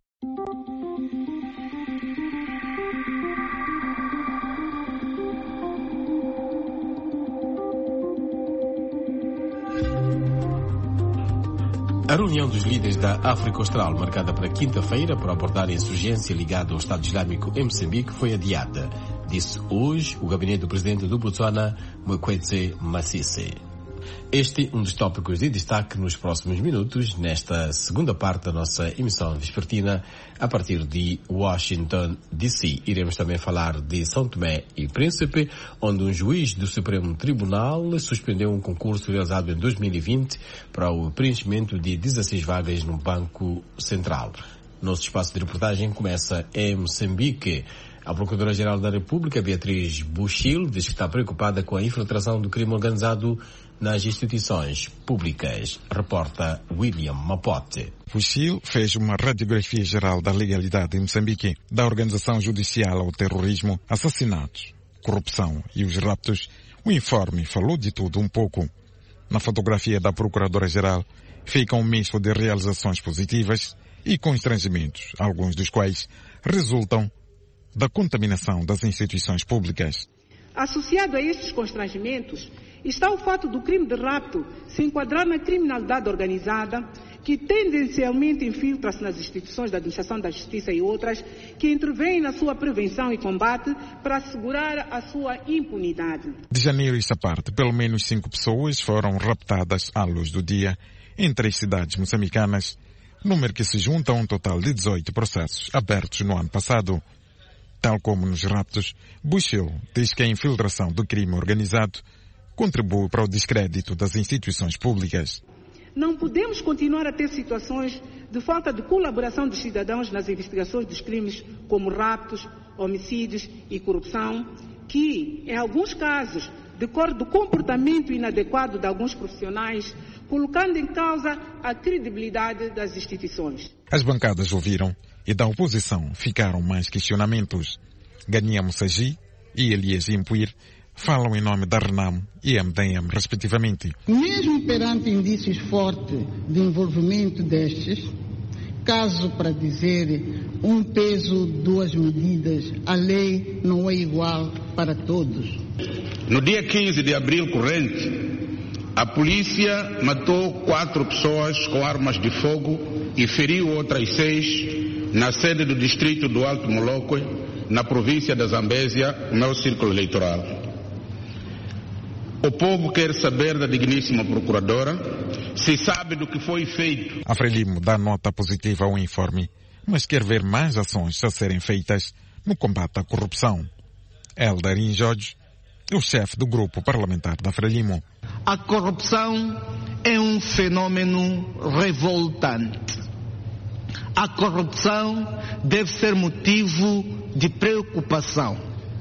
Speaker 1: A reunião dos líderes da África Austral, marcada para quinta-feira para abordar a insurgência ligada ao Estado Islâmico em Moçambique, foi adiada, disse hoje o gabinete do presidente do Botswana, Mokwetsi Masisi. Este é um dos tópicos de destaque nos próximos minutos, nesta segunda parte da nossa emissão vespertina, a partir de Washington, D.C. Iremos também falar de São Tomé e Príncipe, onde um juiz do Supremo Tribunal suspendeu um concurso realizado em 2020 para o preenchimento de 16 vagas no Banco Central. Nosso espaço de reportagem começa em Moçambique. A Procuradora-Geral da República, Beatriz Buchil, diz que está preocupada com a infiltração do crime organizado nas instituições públicas. Reporta William Mapote.
Speaker 4: Buchil fez uma radiografia geral da legalidade em Moçambique, da organização judicial ao terrorismo, assassinatos, corrupção e os raptos. O informe falou de tudo um pouco. Na fotografia da Procuradora-Geral fica um misto de realizações positivas e constrangimentos, alguns dos quais resultam da contaminação das instituições públicas.
Speaker 6: Associado a estes constrangimentos está o fato do crime de rapto se enquadrar na criminalidade organizada, que tendencialmente infiltra-se nas instituições da administração da justiça e outras, que intervêm na sua prevenção e combate para assegurar a sua impunidade.
Speaker 4: De janeiro a esta parte, pelo menos 5 pessoas foram raptadas à luz do dia em 3 cidades moçambicanas, número que se junta a um total de 18 processos abertos no ano passado. Tal como nos raptos, Buchil diz que a infiltração do crime organizado contribui para o descrédito das instituições públicas.
Speaker 6: Não podemos continuar a ter situações de falta de colaboração dos cidadãos nas investigações dos crimes como raptos, homicídios e corrupção, que, em alguns casos, decorre do comportamento inadequado de alguns profissionais, colocando em causa a credibilidade das instituições.
Speaker 4: As bancadas ouviram e da oposição ficaram mais questionamentos. Gania Mussagi e Elias Impuir falam em nome da RENAM e MDM, respectivamente.
Speaker 23: Mesmo perante indícios fortes de envolvimento destes, caso para dizer um peso, 2 medidas, a lei não é igual para todos.
Speaker 24: No dia 15 de abril corrente, a polícia matou 4 pessoas com armas de fogo e feriu outras 6 na sede do distrito do Alto Moloque, na província da Zambésia, meu círculo eleitoral. O povo quer saber da digníssima procuradora se sabe do que foi feito.
Speaker 4: A Frelimo dá nota positiva ao informe, mas quer ver mais ações a serem feitas no combate à corrupção. Eldarin Jorge, o chefe do grupo parlamentar da Frelimo.
Speaker 3: A corrupção é um fenômeno revoltante. A corrupção deve ser motivo de preocupação.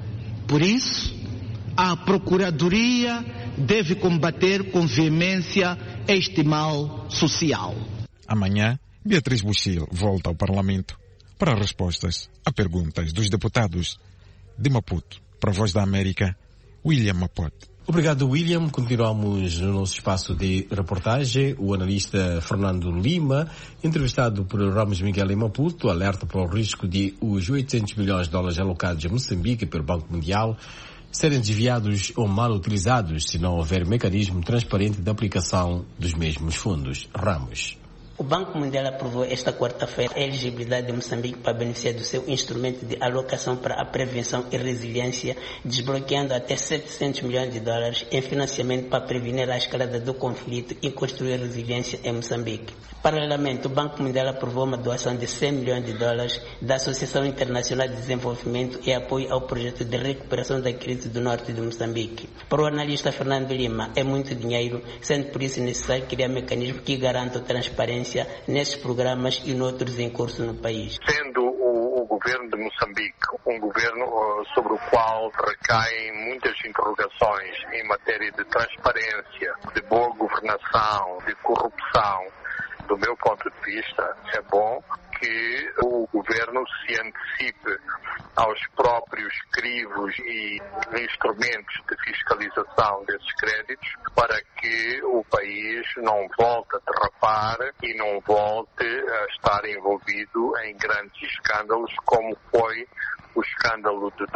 Speaker 3: Por isso, a Procuradoria deve combater com veemência este mal social.
Speaker 4: Amanhã, Beatriz Buchil volta ao Parlamento para respostas a perguntas dos deputados. De Maputo, para a Voz da América, William Mapote.
Speaker 1: Obrigado, William. Continuamos no nosso espaço de reportagem. O analista Fernando Lima, entrevistado por Ramos Miguel em Maputo, alerta para o risco de os 800 milhões de dólares alocados a Moçambique pelo Banco Mundial serem desviados ou mal utilizados se não houver mecanismo transparente de aplicação dos mesmos fundos. Ramos.
Speaker 5: O Banco Mundial aprovou esta quarta-feira a elegibilidade de Moçambique para beneficiar do seu instrumento de alocação para a prevenção e resiliência, desbloqueando até 700 milhões de dólares em financiamento para prevenir a escalada do conflito e construir resiliência em Moçambique. Paralelamente, o Banco Mundial aprovou uma doação de 100 milhões de dólares da Associação Internacional de Desenvolvimento e apoio ao projeto de recuperação da crise do norte de Moçambique. Para o analista Fernando Lima, é muito dinheiro, sendo por isso necessário criar mecanismos que garantam transparência nesses programas e noutros em curso no país.
Speaker 7: Sendo o governo de Moçambique um governo sobre o qual recaem muitas interrogações em matéria de transparência, de boa governação, de corrupção, do meu ponto de vista, é bom que o governo se antecipe aos próprios crivos e instrumentos de fiscalização desses créditos para que o país não volte a derrapar e não volte a estar envolvido em grandes escândalos como foi o escândalo de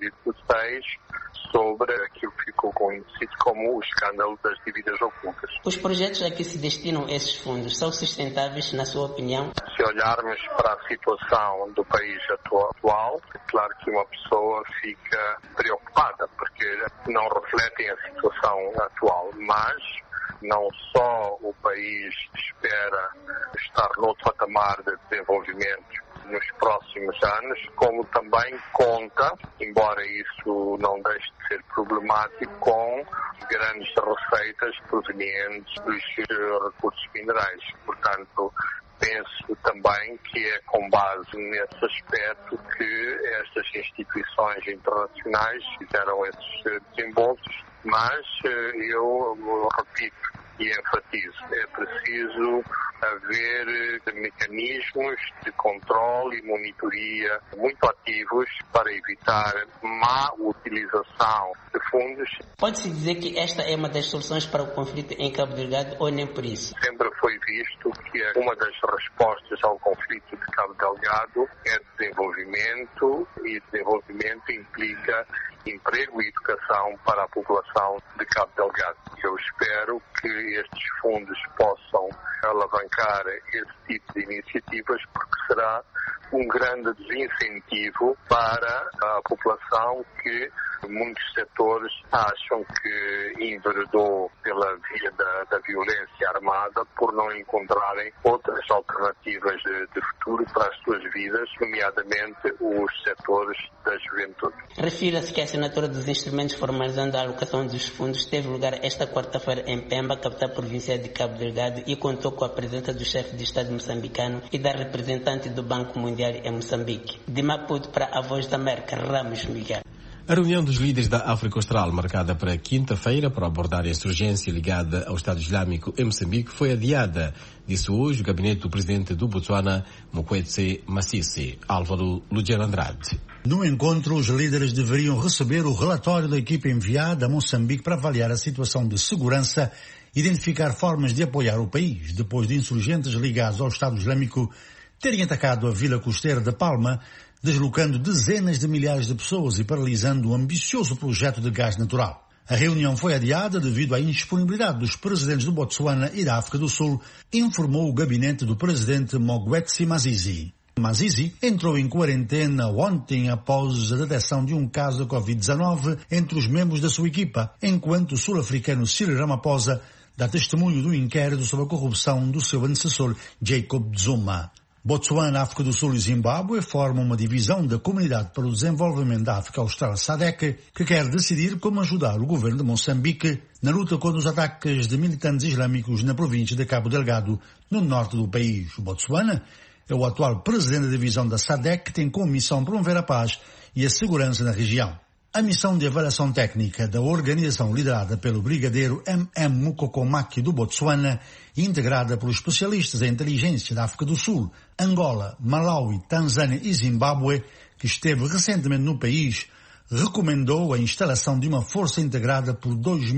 Speaker 7: 2016 sobre aquilo que ficou conhecido como o escândalo das dívidas ocultas.
Speaker 5: Os projetos a que se destinam esses fundos são sustentáveis, na sua opinião?
Speaker 7: Se olharmos para a situação do país atual, é claro que uma pessoa fica preocupada, porque não refletem a situação atual, mas não só o país espera estar noutro patamar de desenvolvimento nos próximos anos, como também conta, embora isso não deixe de ser problemático, com grandes receitas provenientes dos recursos minerais. Portanto, penso também que é com base nesse aspecto que estas instituições internacionais fizeram esses desembolsos, mas eu repito e enfatizo, é preciso haver mecanismos de controle e monitoria muito ativos para evitar má utilização de fundos.
Speaker 5: Pode-se dizer que esta é uma das soluções para o conflito em Cabo Delgado ou nem por isso?
Speaker 7: Sempre foi visto que uma das respostas ao conflito de Cabo Delgado é desenvolvimento, e desenvolvimento implica emprego e educação para a população de Cabo Delgado. Eu espero que estes fundos possam alavancar esse tipo de iniciativas, porque será um grande desincentivo para a população que muitos setores acham que enveredou pela via da violência armada por não encontrarem outras alternativas de futuro para as suas vidas, nomeadamente os setores da juventude.
Speaker 5: Refira-se que a assinatura dos instrumentos formalizando a alocação dos fundos teve lugar esta quarta-feira em Pemba, capital provincial de Cabo Delgado, e contou com a presença do chefe de Estado moçambicano e da representante do Banco Mundial em Moçambique. De Maputo para a Voz da América, Ramos Miguel.
Speaker 1: A reunião dos líderes da África Austral, marcada para quinta-feira para abordar a insurgência ligada ao Estado Islâmico em Moçambique, foi adiada, disse hoje o gabinete do presidente do Botsuana, Mokwetsi Masisi. Álvaro Luciano Andrade.
Speaker 10: No encontro, os líderes deveriam receber o relatório da equipe enviada a Moçambique para avaliar a situação de segurança e identificar formas de apoiar o país, depois de insurgentes ligados ao Estado Islâmico terem atacado a vila costeira de Palma, deslocando dezenas de milhares de pessoas e paralisando um ambicioso projeto de gás natural. A reunião foi adiada devido à indisponibilidade dos presidentes do Botsuana e da África do Sul, informou o gabinete do presidente Mokwetsi Masisi. Masisi entrou em quarentena ontem após a detecção de um caso de Covid-19 entre os membros da sua equipa, enquanto o sul-africano Cyril Ramaphosa dá testemunho do inquérito sobre a corrupção do seu antecessor Jacob Zuma. Botsuana, África do Sul e Zimbábue formam uma divisão da Comunidade para o Desenvolvimento da África Austral, SADC, que quer decidir como ajudar o governo de Moçambique na luta contra os ataques de militantes islâmicos na província de Cabo Delgado, no norte do país. O Botsuana é o atual presidente da divisão da SADC, que tem como missão promover a paz e a segurança na região. A missão de avaliação técnica da organização liderada pelo brigadeiro M.M. Mukokomaki do Botsuana, integrada por especialistas em inteligência da África do Sul, Angola, Malawi, Tanzânia e Zimbábue, que esteve recentemente no país, recomendou a instalação de uma força integrada por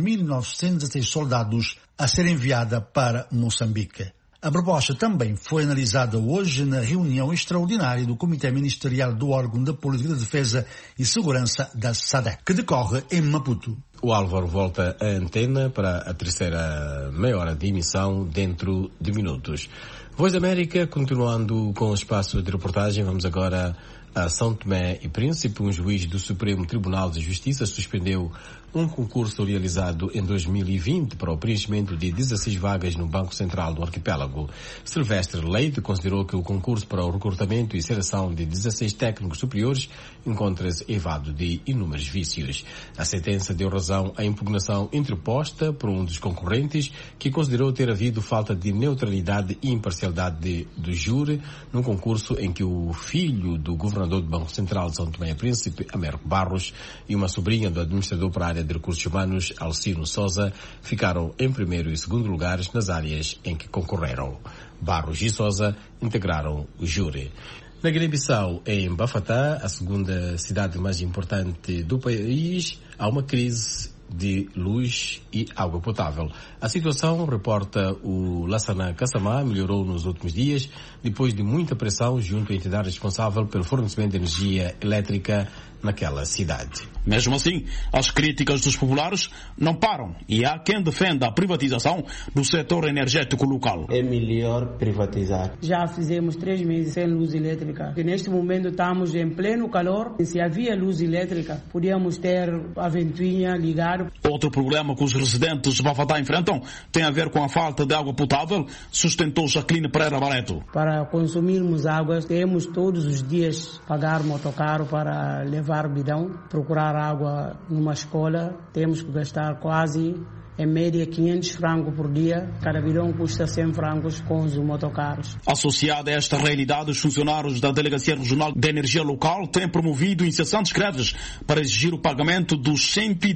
Speaker 10: 2.906 soldados a ser enviada para Moçambique. A proposta também foi analisada hoje na reunião extraordinária do Comitê Ministerial do órgão da Política de Defesa e Segurança da SADC, que decorre em Maputo.
Speaker 1: O Álvaro volta à antena para a terceira meia hora de emissão dentro de minutos. Voz da América, continuando com o espaço de reportagem, vamos agora a São Tomé e Príncipe. Um juiz do Supremo Tribunal de Justiça suspendeu um concurso realizado em 2020 para o preenchimento de 16 vagas no Banco Central do Arquipélago. Silvestre Leite considerou que o concurso para o recrutamento e seleção de 16 técnicos superiores encontra-se eivado de inúmeros vícios. A sentença deu razão à impugnação interposta por um dos concorrentes, que considerou ter havido falta de neutralidade e imparcialidade do júri num concurso em que o filho do governador do Banco Central de São Tomé e Príncipe, Américo Barros, e uma sobrinha do administrador para a área de recursos humanos, Alcino Sousa, ficaram em primeiro e segundo lugares nas áreas em que concorreram. Barros e Sousa integraram o júri. Na Guiné-Bissau, em Bafatá, a segunda cidade mais importante do país, há uma crise de luz e água potável. A situação, reporta o Lassana Kassamá, melhorou nos últimos dias, depois de muita pressão junto à entidade responsável pelo fornecimento de energia elétrica naquela cidade.
Speaker 9: Mesmo assim, as críticas dos populares não param e há quem defenda a privatização do setor energético local.
Speaker 12: É melhor privatizar.
Speaker 13: Já fizemos 3 meses sem luz elétrica e neste momento estamos em pleno calor. Se havia luz elétrica, podíamos ter a ventoinha ligada.
Speaker 9: Outro problema que os residentes de Bafatá enfrentam tem a ver com a falta de água potável, sustentou Jacqueline Pereira Barreto.
Speaker 13: Para consumirmos água, temos todos os dias pagar motocarro para levar bidão, procurar água numa escola, temos que gastar quase, em média, 500 francos por dia. Cada bidão custa 100 francos com os motocarros.
Speaker 9: Associada a esta realidade, os funcionários da Delegacia Regional de Energia Local têm promovido incessantes greves para exigir o pagamento dos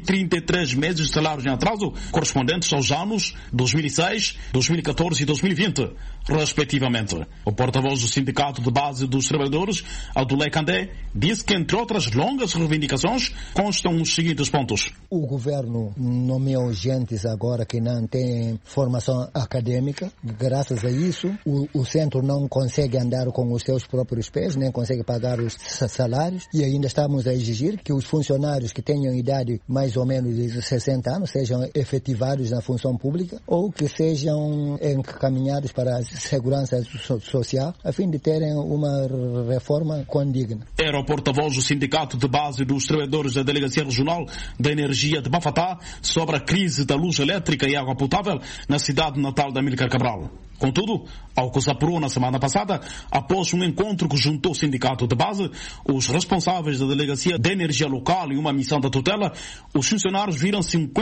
Speaker 9: 133 meses de salários em atraso correspondentes aos anos 2006, 2014 e 2020, respectivamente. O porta-voz do Sindicato de Base dos Trabalhadores, Adulé Candé, disse que, entre outras longas reivindicações, constam os seguintes pontos.
Speaker 14: O governo nomeou gente agora que não tem formação acadêmica. Graças a isso, o centro não consegue andar com os seus próprios pés, nem consegue pagar os salários, e ainda estamos a exigir que os funcionários que tenham idade mais ou menos de 60 anos sejam efetivados na função pública ou que sejam encaminhados para a segurança social, a fim de terem uma reforma condigna.
Speaker 9: Era o porta-voz do Sindicato de Base dos Trabalhadores da Delegacia Regional da Energia de Bafatá sobre a crise da luz elétrica e água potável na cidade natal de Amílcar Cabral. Contudo, ao que se apurou na semana passada, após um encontro que juntou o sindicato de base, os responsáveis da Delegacia de Energia Local e uma missão da tutela, os funcionários viram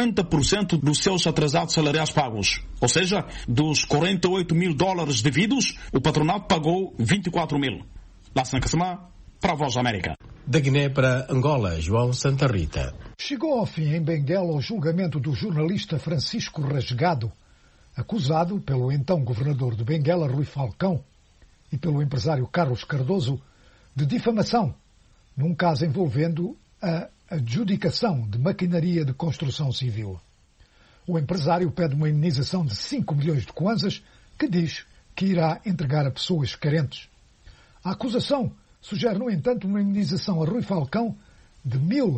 Speaker 9: 50% dos seus atrasados salariais pagos. Ou seja, dos 48 mil dólares devidos, o patronato pagou 24 mil. Lassana Kassamá, para a Voz da América.
Speaker 1: Da Guiné para Angola, João Santa Rita.
Speaker 2: Chegou ao fim em Benguela o julgamento do jornalista Francisco Rasgado, acusado pelo então governador de Benguela, Rui Falcão, e pelo empresário Carlos Cardoso, de difamação, num caso envolvendo a adjudicação de maquinaria de construção civil. O empresário pede uma indenização de 5 milhões de kwanzas, que diz que irá entregar a pessoas carentes. A acusação sugere, no entanto, uma indenização a Rui Falcão de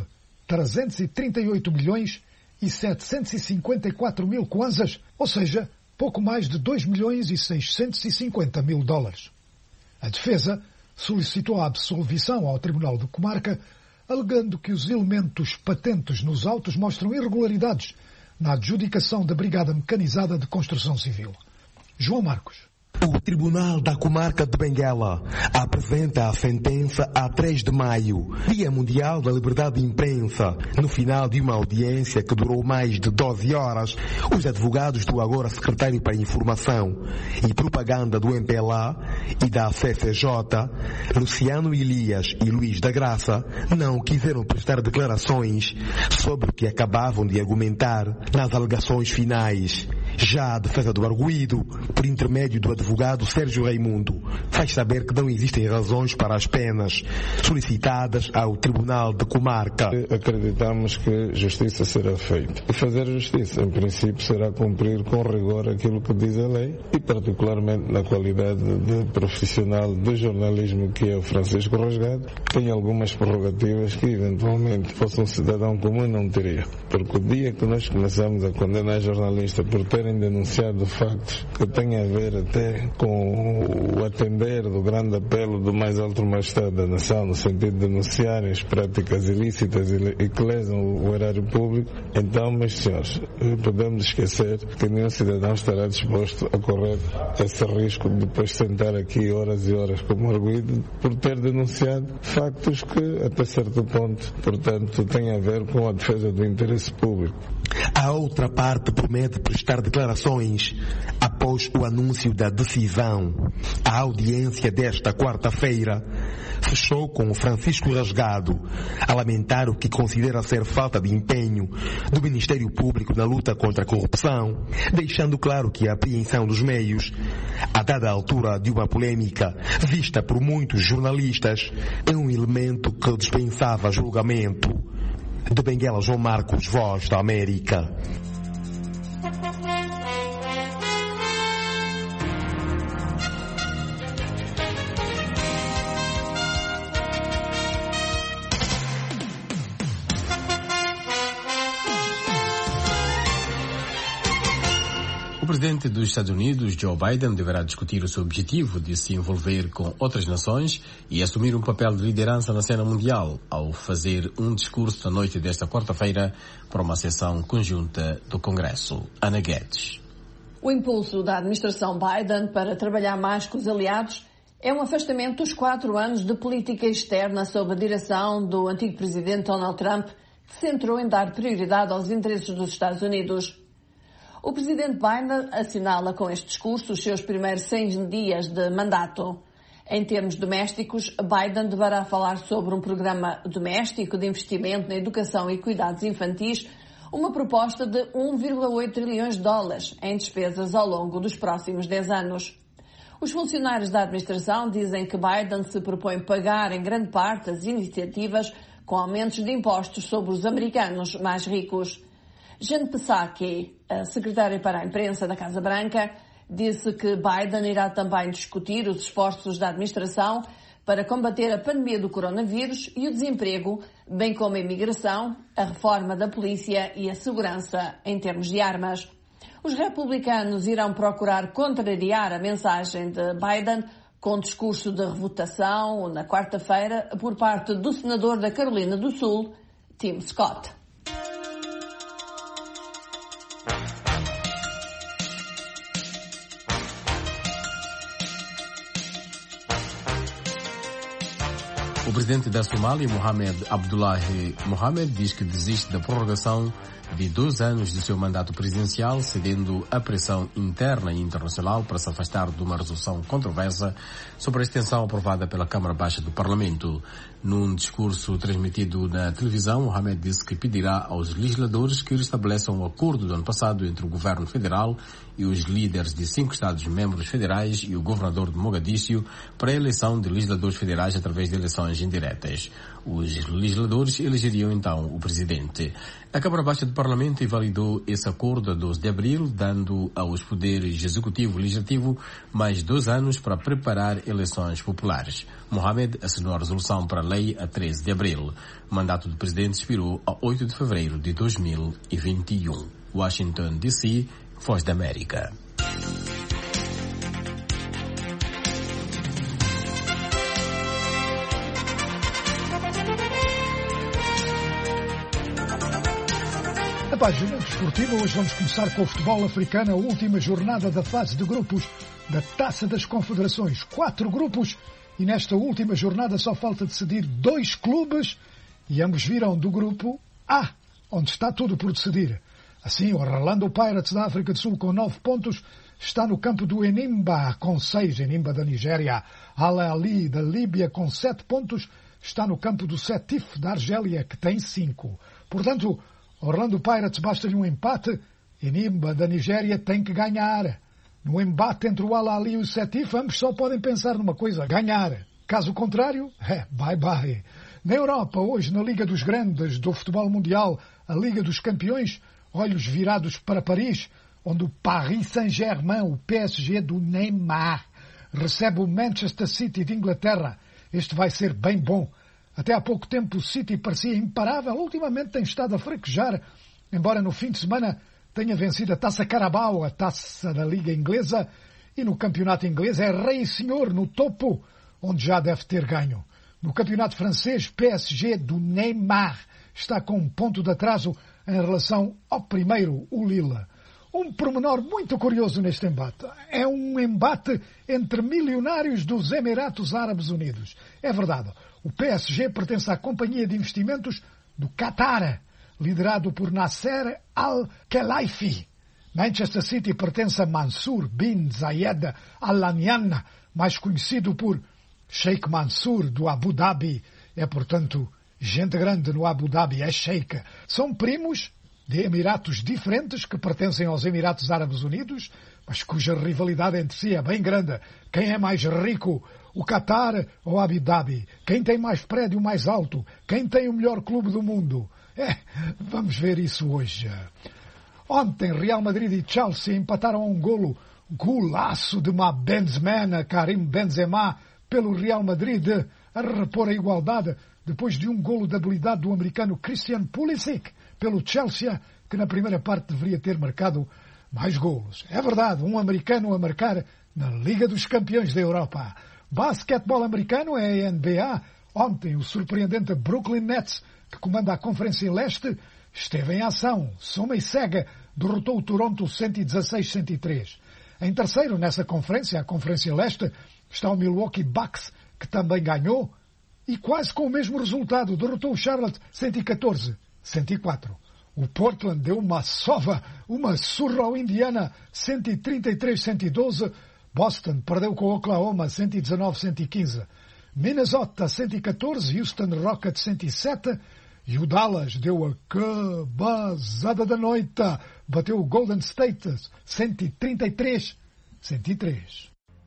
Speaker 2: 1.338 milhões e 754 mil kwanzas, ou seja, pouco mais de 2 milhões e 650 mil dólares. A defesa solicitou a absolvição ao Tribunal de Comarca, alegando que os elementos patentes nos autos mostram irregularidades na adjudicação da Brigada Mecanizada de Construção Civil. João Marcos.
Speaker 8: O Tribunal da Comarca de Benguela apresenta a sentença a 3 de maio, Dia Mundial da Liberdade de Imprensa. No final de uma audiência que durou mais de 12 horas, os advogados do agora secretário para Informação e Propaganda do MPLA e da CCJ, Luciano Elias e Luís da Graça, não quiseram prestar declarações sobre o que acabavam de argumentar nas alegações finais. Já a defesa do arguido, por intermédio do advogado Sérgio Raimundo, faz saber que não existem razões para as penas solicitadas ao Tribunal de Comarca.
Speaker 11: Acreditamos que justiça será feita. E fazer justiça, em princípio, será cumprir com rigor aquilo que diz a lei e, particularmente, na qualidade de profissional de jornalismo que é o Francisco Rasgado, tem algumas prerrogativas que, eventualmente, fosse um cidadão comum não teria. Porque o dia que nós começamos a condenar jornalistas por terem denunciado factos que têm a ver até com o atender do grande apelo do mais alto magistrado da nação, no sentido de denunciarem as práticas ilícitas e que lesam o erário público, então, meus senhores, podemos esquecer que nenhum cidadão estará disposto a correr esse risco de depois sentar aqui horas e horas como arguido por ter denunciado factos que, até certo ponto, portanto, têm a ver com a defesa do interesse público.
Speaker 8: A outra parte promete prestar declarações após o anúncio da decisão. A audiência desta quarta-feira fechou com o Francisco Rasgado a lamentar o que considera ser falta de empenho do Ministério Público na luta contra a corrupção, deixando claro que a apreensão dos meios, a dada altura de uma polêmica vista por muitos jornalistas, é um elemento que dispensava julgamento. De Benguela, João Marcos, Voz da América.
Speaker 1: O presidente dos Estados Unidos, Joe Biden, deverá discutir o seu objetivo de se envolver com outras nações e assumir um papel de liderança na cena mundial ao fazer um discurso na noite desta quarta-feira para uma sessão conjunta do Congresso. Ana Guedes.
Speaker 16: O impulso da administração Biden para trabalhar mais com os aliados é um afastamento dos 4 anos de política externa sob a direção do antigo presidente Donald Trump, que se centrou em dar prioridade aos interesses dos Estados Unidos. O presidente Biden assinala com este discurso os seus primeiros 100 dias de mandato. Em termos domésticos, Biden deverá falar sobre um programa doméstico de investimento na educação e cuidados infantis, uma proposta de 1,8 trilhões de dólares em despesas ao longo dos próximos 10 anos. Os funcionários da administração dizem que Biden se propõe pagar em grande parte as iniciativas com aumentos de impostos sobre os americanos mais ricos. Jen Psaki, a secretária para a imprensa da Casa Branca, disse que Biden irá também discutir os esforços da administração para combater a pandemia do coronavírus e o desemprego, bem como a imigração, a reforma da polícia e a segurança em termos de armas. Os republicanos irão procurar contrariar a mensagem de Biden com discurso de revotação na quarta-feira por parte do senador da Carolina do Sul, Tim Scott.
Speaker 1: O presidente da Somália, Mohamed Abdullahi Mohamed, diz que desiste da prorrogação de 2 anos do seu mandato presidencial, cedendo à pressão interna e internacional para se afastar de uma resolução controversa sobre a extensão aprovada pela Câmara Baixa do Parlamento. Num discurso transmitido na televisão, Mohamed disse que pedirá aos legisladores que restabeleçam o acordo do ano passado entre o governo federal e os líderes de 5 Estados-membros federais e o governador de Mogadíscio para a eleição de legisladores federais através de eleições indiretas. Os legisladores elegeriam então o presidente. A Câmara Baixa do Parlamento invalidou esse acordo a 12 de abril, dando aos poderes executivo e legislativo mais 2 anos para preparar eleições populares. Mohamed assinou a resolução para a lei a 13 de abril. O mandato do presidente expirou a 8 de fevereiro de 2021. Washington, D.C., Voz da América.
Speaker 2: A página desportiva, hoje vamos começar com o futebol africano, a última jornada da fase de grupos da Taça das Confederações. 4 grupos e nesta última jornada só falta decidir 2 clubes e ambos viram do grupo A, onde está tudo por decidir. Assim, o Orlando Pirates da África do Sul com 9 pontos está no campo do Enyimba com 6, Enyimba da Nigéria. Al Ahly da Líbia com 7 pontos está no campo do Sétif da Argélia, que tem 5. Portanto, Orlando Pirates basta-lhe um empate, Enyimba da Nigéria tem que ganhar. No embate entre o Al Ahly e o Sétif, ambos só podem pensar numa coisa, ganhar. Caso contrário, bye-bye. Na Europa, hoje, na Liga dos Grandes do Futebol Mundial, a Liga dos Campeões, olhos virados para Paris, onde o Paris Saint-Germain, o PSG do Neymar, recebe o Manchester City de Inglaterra. Este vai ser bem bom. Até há pouco tempo o City parecia imparável. Ultimamente tem estado a fraquejar, embora no fim de semana tenha vencido a Taça Carabao, a taça da Liga Inglesa, e no campeonato inglês é rei e senhor no topo, onde já deve ter ganho. No campeonato francês, PSG do Neymar está com um ponto de atraso em relação ao primeiro, o Lille. Um pormenor muito curioso neste embate. É um embate entre milionários dos Emirados Árabes Unidos. É verdade, o PSG pertence à companhia de investimentos do Qatar, liderado por Nasser Al-Khelaifi. Manchester City pertence a Mansour bin Zayed Al Nahyan, mais conhecido por Sheikh Mansour do Abu Dhabi. É, portanto, gente grande no Abu Dhabi, é Sheikh. São primos de Emiratos diferentes que pertencem aos Emirados Árabes Unidos, mas cuja rivalidade entre si é bem grande. Quem é mais rico, o Qatar ou Abu Dhabi? Quem tem mais prédio mais alto? Quem tem o melhor clube do mundo? Vamos ver isso hoje. Ontem, Real Madrid e Chelsea empataram a um golaço de Benzema, Karim Benzema, pelo Real Madrid, a repor a igualdade depois de um golo de habilidade do americano Christian Pulisic pelo Chelsea, que na primeira parte deveria ter marcado mais golos. É verdade, um americano a marcar na Liga dos Campeões da Europa. Basquetebol americano é a NBA. Ontem, o surpreendente Brooklyn Nets, que comanda a Conferência Leste, esteve em ação. Soma e Sega derrotou o Toronto 116-103. Em terceiro, nessa conferência, a Conferência Leste, está o Milwaukee Bucks, que também ganhou, e quase com o mesmo resultado, derrotou o Charlotte 114-104. O Portland deu uma surra ao Indiana 133-112. Boston perdeu com o Oklahoma 119-115. Minnesota 114, Houston Rockets 107. E o Dallas deu a cabazada da noite. Bateu o Golden State 133-103.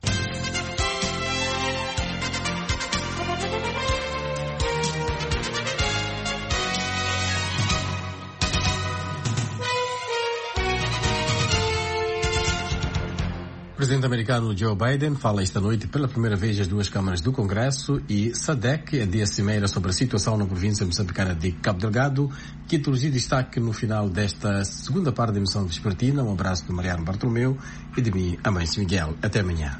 Speaker 1: O presidente americano Joe Biden fala esta noite pela primeira vez às 2 câmaras do Congresso e SADC adia a cimeira sobre a situação na província moçambicana de Cabo Delgado, que introduziu destaque no final desta segunda parte da emissão vespertina. Um abraço de Mariano Bartolomeu e de mim, Amâncio Miguel. Até amanhã.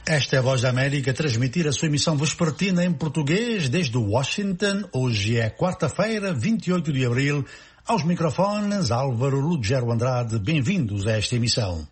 Speaker 10: Esta é a Voz da América a transmitir a sua emissão vespertina em português desde Washington. Hoje é quarta-feira, 28 de abril. Aos microfones, Álvaro Lugero Andrade. Bem-vindos a esta emissão.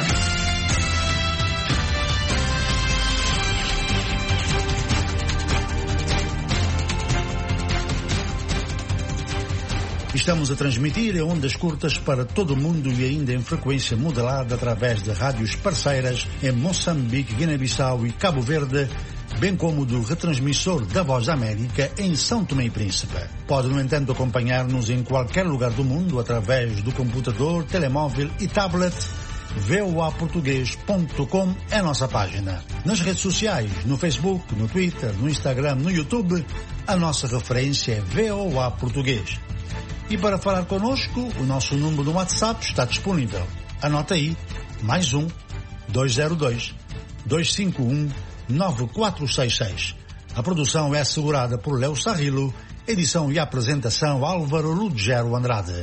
Speaker 10: Estamos a transmitir em ondas curtas para todo o mundo e ainda em frequência modulada através de rádios parceiras em Moçambique, Guiné-Bissau e Cabo Verde, bem como do retransmissor da Voz da América em São Tomé e Príncipe. Pode, no entanto, acompanhar-nos em qualquer lugar do mundo através do computador, telemóvel e tablet. voaportugues.com é a nossa página. Nas redes sociais, no Facebook, no Twitter, no Instagram, no YouTube, a nossa referência é VOA Português. E para falar connosco, o nosso número do WhatsApp está disponível. Anota aí, mais 202-251-9466. A produção é assegurada por Léo Sarrilo, edição e apresentação Álvaro Lugero Andrade.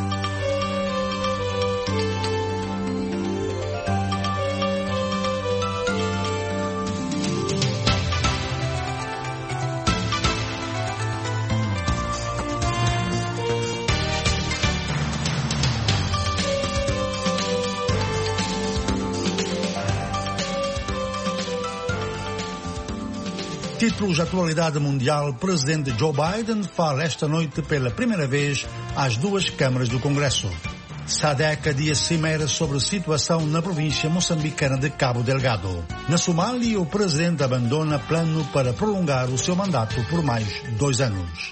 Speaker 10: Títulos de atualidade mundial. Presidente Joe Biden fala esta noite pela primeira vez às duas câmaras do Congresso. SADC adia cimeira sobre a situação na província moçambicana de Cabo Delgado. Na Somália, o presidente abandona plano para prolongar o seu mandato por mais 2 anos.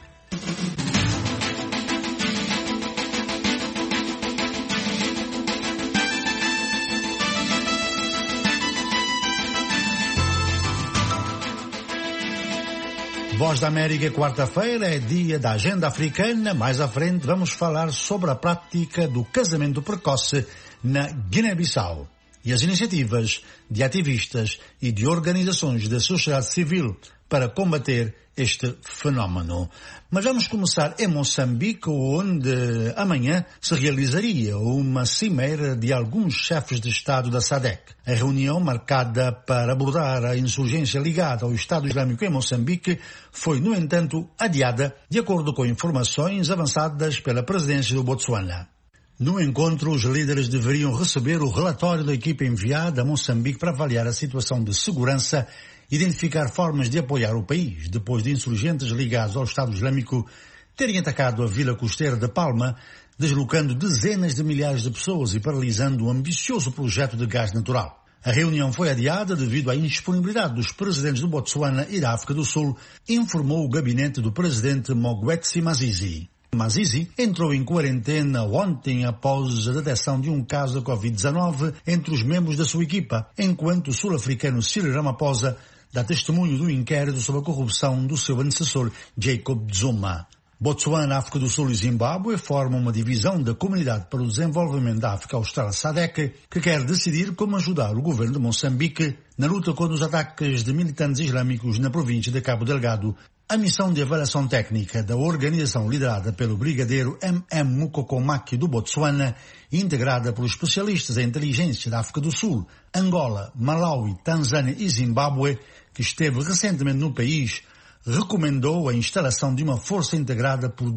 Speaker 10: Voz da América, quarta-feira, é dia da agenda africana. Mais à frente vamos falar sobre a prática do casamento precoce na Guiné-Bissau e as iniciativas de ativistas e de organizações da sociedade civil para combater este fenómeno. Mas vamos começar em Moçambique, onde amanhã se realizaria uma cimeira de alguns chefes de Estado da SADC. A reunião, marcada para abordar a insurgência ligada ao Estado Islâmico em Moçambique, foi, no entanto, adiada, de acordo com informações avançadas pela presidência do Botsuana. No encontro, os líderes deveriam receber o relatório da equipe enviada a Moçambique para avaliar a situação de segurança, identificar formas de apoiar o país, depois de insurgentes ligados ao Estado Islâmico terem atacado a vila costeira de Palma, deslocando dezenas de milhares de pessoas e paralisando um ambicioso projeto de gás natural. A reunião foi adiada devido à indisponibilidade dos presidentes do Botsuana e da África do Sul, informou o gabinete do presidente Mogwetsi Masisi. Masisi entrou em quarentena ontem após a detecção de um caso de Covid-19 entre os membros da sua equipa, enquanto o sul-africano Cyril Ramaphosa dá testemunho do inquérito sobre a corrupção do seu antecessor Jacob Zuma. Botsuana, África do Sul e Zimbábue formam uma divisão da Comunidade para o Desenvolvimento da África Austral SADC, que quer decidir como ajudar o governo de Moçambique na luta contra os ataques de militantes islâmicos na província de Cabo Delgado. A missão de avaliação técnica da organização liderada pelo brigadeiro M.M. Mukokomaki do Botsuana, integrada por especialistas em inteligência da África do Sul, Angola, Malawi, Tanzânia e Zimbábue, que esteve recentemente no país, recomendou a instalação de uma força integrada por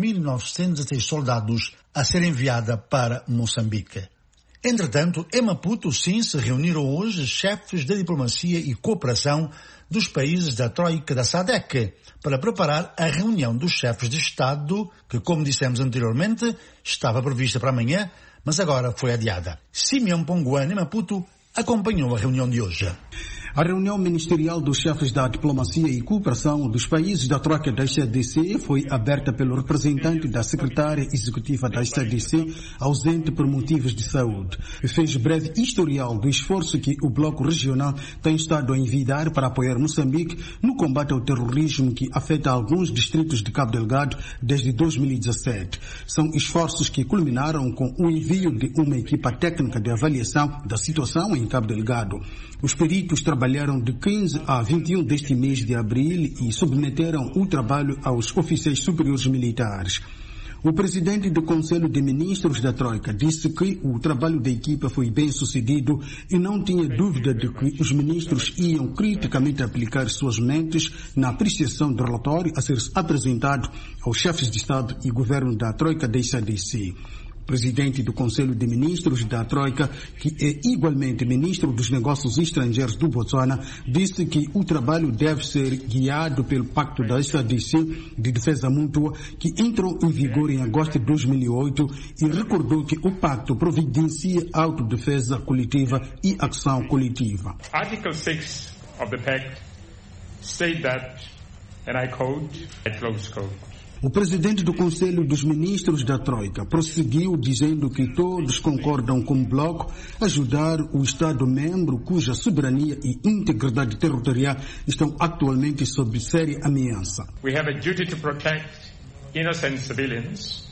Speaker 10: 2.906 soldados a ser enviada para Moçambique. Entretanto, em Maputo, sim, se reuniram hoje chefes da diplomacia e cooperação dos países da Troika da SADC para preparar a reunião dos chefes de Estado, que, como dissemos anteriormente, estava prevista para amanhã, mas agora foi adiada. Simeão Ponguane, em Maputo, acompanhou a reunião de hoje.
Speaker 15: A reunião ministerial dos chefes da diplomacia e cooperação dos países da troca da SADC foi aberta pelo representante da secretária executiva da SADC, ausente por motivos de saúde. Fez breve historial do esforço que o bloco regional tem estado a envidar para apoiar Moçambique no combate ao terrorismo que afeta alguns distritos de Cabo Delgado desde 2017. São esforços que culminaram com o envio de uma equipa técnica de avaliação da situação em Cabo Delgado. Os peritos trabalharam de 15 a 21 deste mês de abril e submeteram o trabalho aos oficiais superiores militares. O presidente do Conselho de Ministros da Troika disse que o trabalho da equipa foi bem sucedido e não tinha dúvida de que os ministros iam criticamente aplicar suas mentes na apreciação do relatório a ser apresentado aos chefes de Estado e Governo da Troika da SADC. O presidente do Conselho de Ministros da Troika, que é igualmente ministro dos Negócios Estrangeiros do Botswana, disse que o trabalho deve ser guiado pelo Pacto da SADC de Defesa Mútua, que entrou em vigor em agosto de 2008 e recordou que o pacto providencia autodefesa coletiva e ação coletiva.
Speaker 17: Article 6 of the pact state that, and I quote, I close quote.
Speaker 15: O presidente do Conselho dos Ministros da Troika prosseguiu dizendo que todos concordam com o bloco ajudar o Estado-membro cuja soberania e integridade territorial estão atualmente sob séria ameaça.
Speaker 17: We have a duty to protect innocent civilians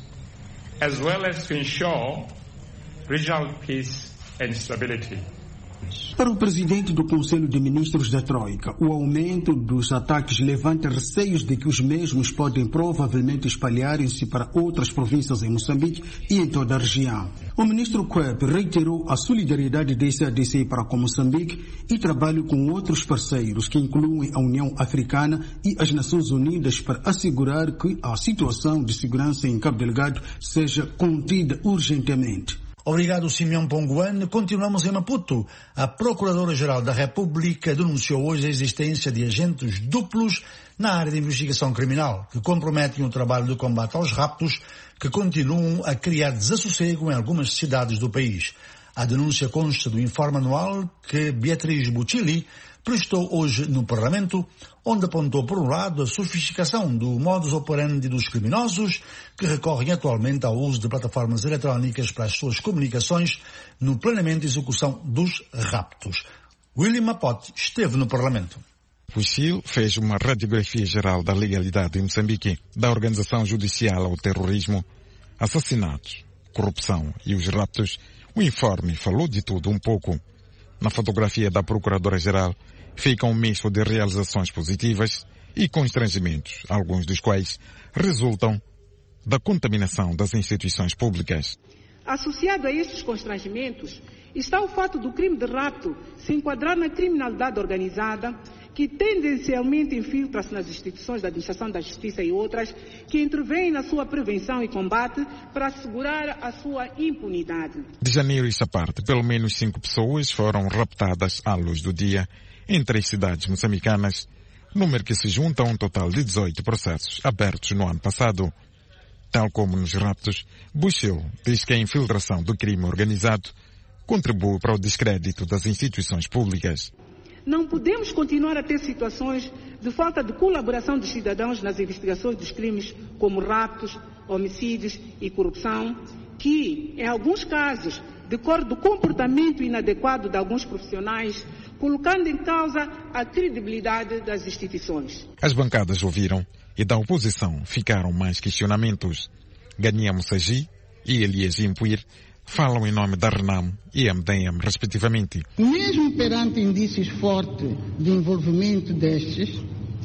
Speaker 17: as well as to ensure regional peace and stability.
Speaker 15: Para o presidente do Conselho de Ministros da Troika, o aumento dos ataques levanta receios de que os mesmos podem provavelmente espalharem-se para outras províncias em Moçambique e em toda a região. O ministro Kwep reiterou a solidariedade da SADC para com Moçambique e trabalho com outros parceiros, que incluem a União Africana e as Nações Unidas, para assegurar que a situação de segurança em Cabo Delgado seja contida urgentemente.
Speaker 10: Obrigado, Simeão Ponguane. Continuamos em Maputo. A Procuradora-Geral da República denunciou hoje a existência de agentes duplos na área de investigação criminal, que comprometem o trabalho de combate aos raptos, que continuam a criar desassossego em algumas cidades do país. A denúncia consta do informe anual que Beatriz Bucili prestou hoje no Parlamento, onde apontou, por um lado, a sofisticação do modus operandi dos criminosos, que recorrem atualmente ao uso de plataformas eletrónicas para as suas comunicações no planeamento e execução dos raptos. William Mapote esteve no Parlamento.
Speaker 4: Bucili fez uma radiografia geral da legalidade em Moçambique, da organização judicial ao terrorismo, assassinatos, corrupção e os raptos. O informe falou de tudo um pouco. Na fotografia da Procuradora-Geral fica um misto de realizações positivas e constrangimentos, alguns dos quais resultam da contaminação das instituições públicas.
Speaker 6: Associado a estes constrangimentos está o fato do crime de rapto se enquadrar na criminalidade organizada, que tendencialmente infiltra-se nas instituições da administração da justiça e outras, que intervêm na sua prevenção e combate para assegurar a sua impunidade.
Speaker 4: De janeiro a esta parte, pelo menos 5 pessoas foram raptadas à luz do dia em 3 cidades moçambicanas, número que se junta a um total de 18 processos abertos no ano passado. Tal como nos raptos, Bucili diz que a infiltração do crime organizado contribui para o descrédito das instituições públicas.
Speaker 6: Não podemos continuar a ter situações de falta de colaboração dos cidadãos nas investigações dos crimes como raptos, homicídios e corrupção, que, em alguns casos, decorre do comportamento inadequado de alguns profissionais, colocando em causa a credibilidade das instituições.
Speaker 4: As bancadas ouviram e da oposição ficaram mais questionamentos. Gania Mussagi e Elias Impuir falam em nome da RENAM e MDM, respectivamente.
Speaker 23: Mesmo perante indícios fortes de envolvimento destes,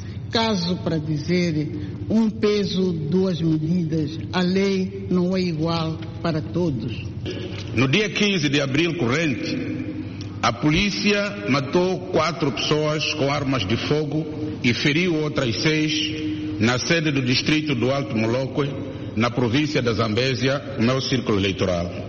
Speaker 23: caso para dizer um peso, 2 medidas, a lei não é igual para todos.
Speaker 24: No dia 15 de abril corrente, a polícia matou 4 pessoas com armas de fogo e feriu outras 6 na sede do distrito do Alto Moloque, na província da Zambésia, meu círculo eleitoral.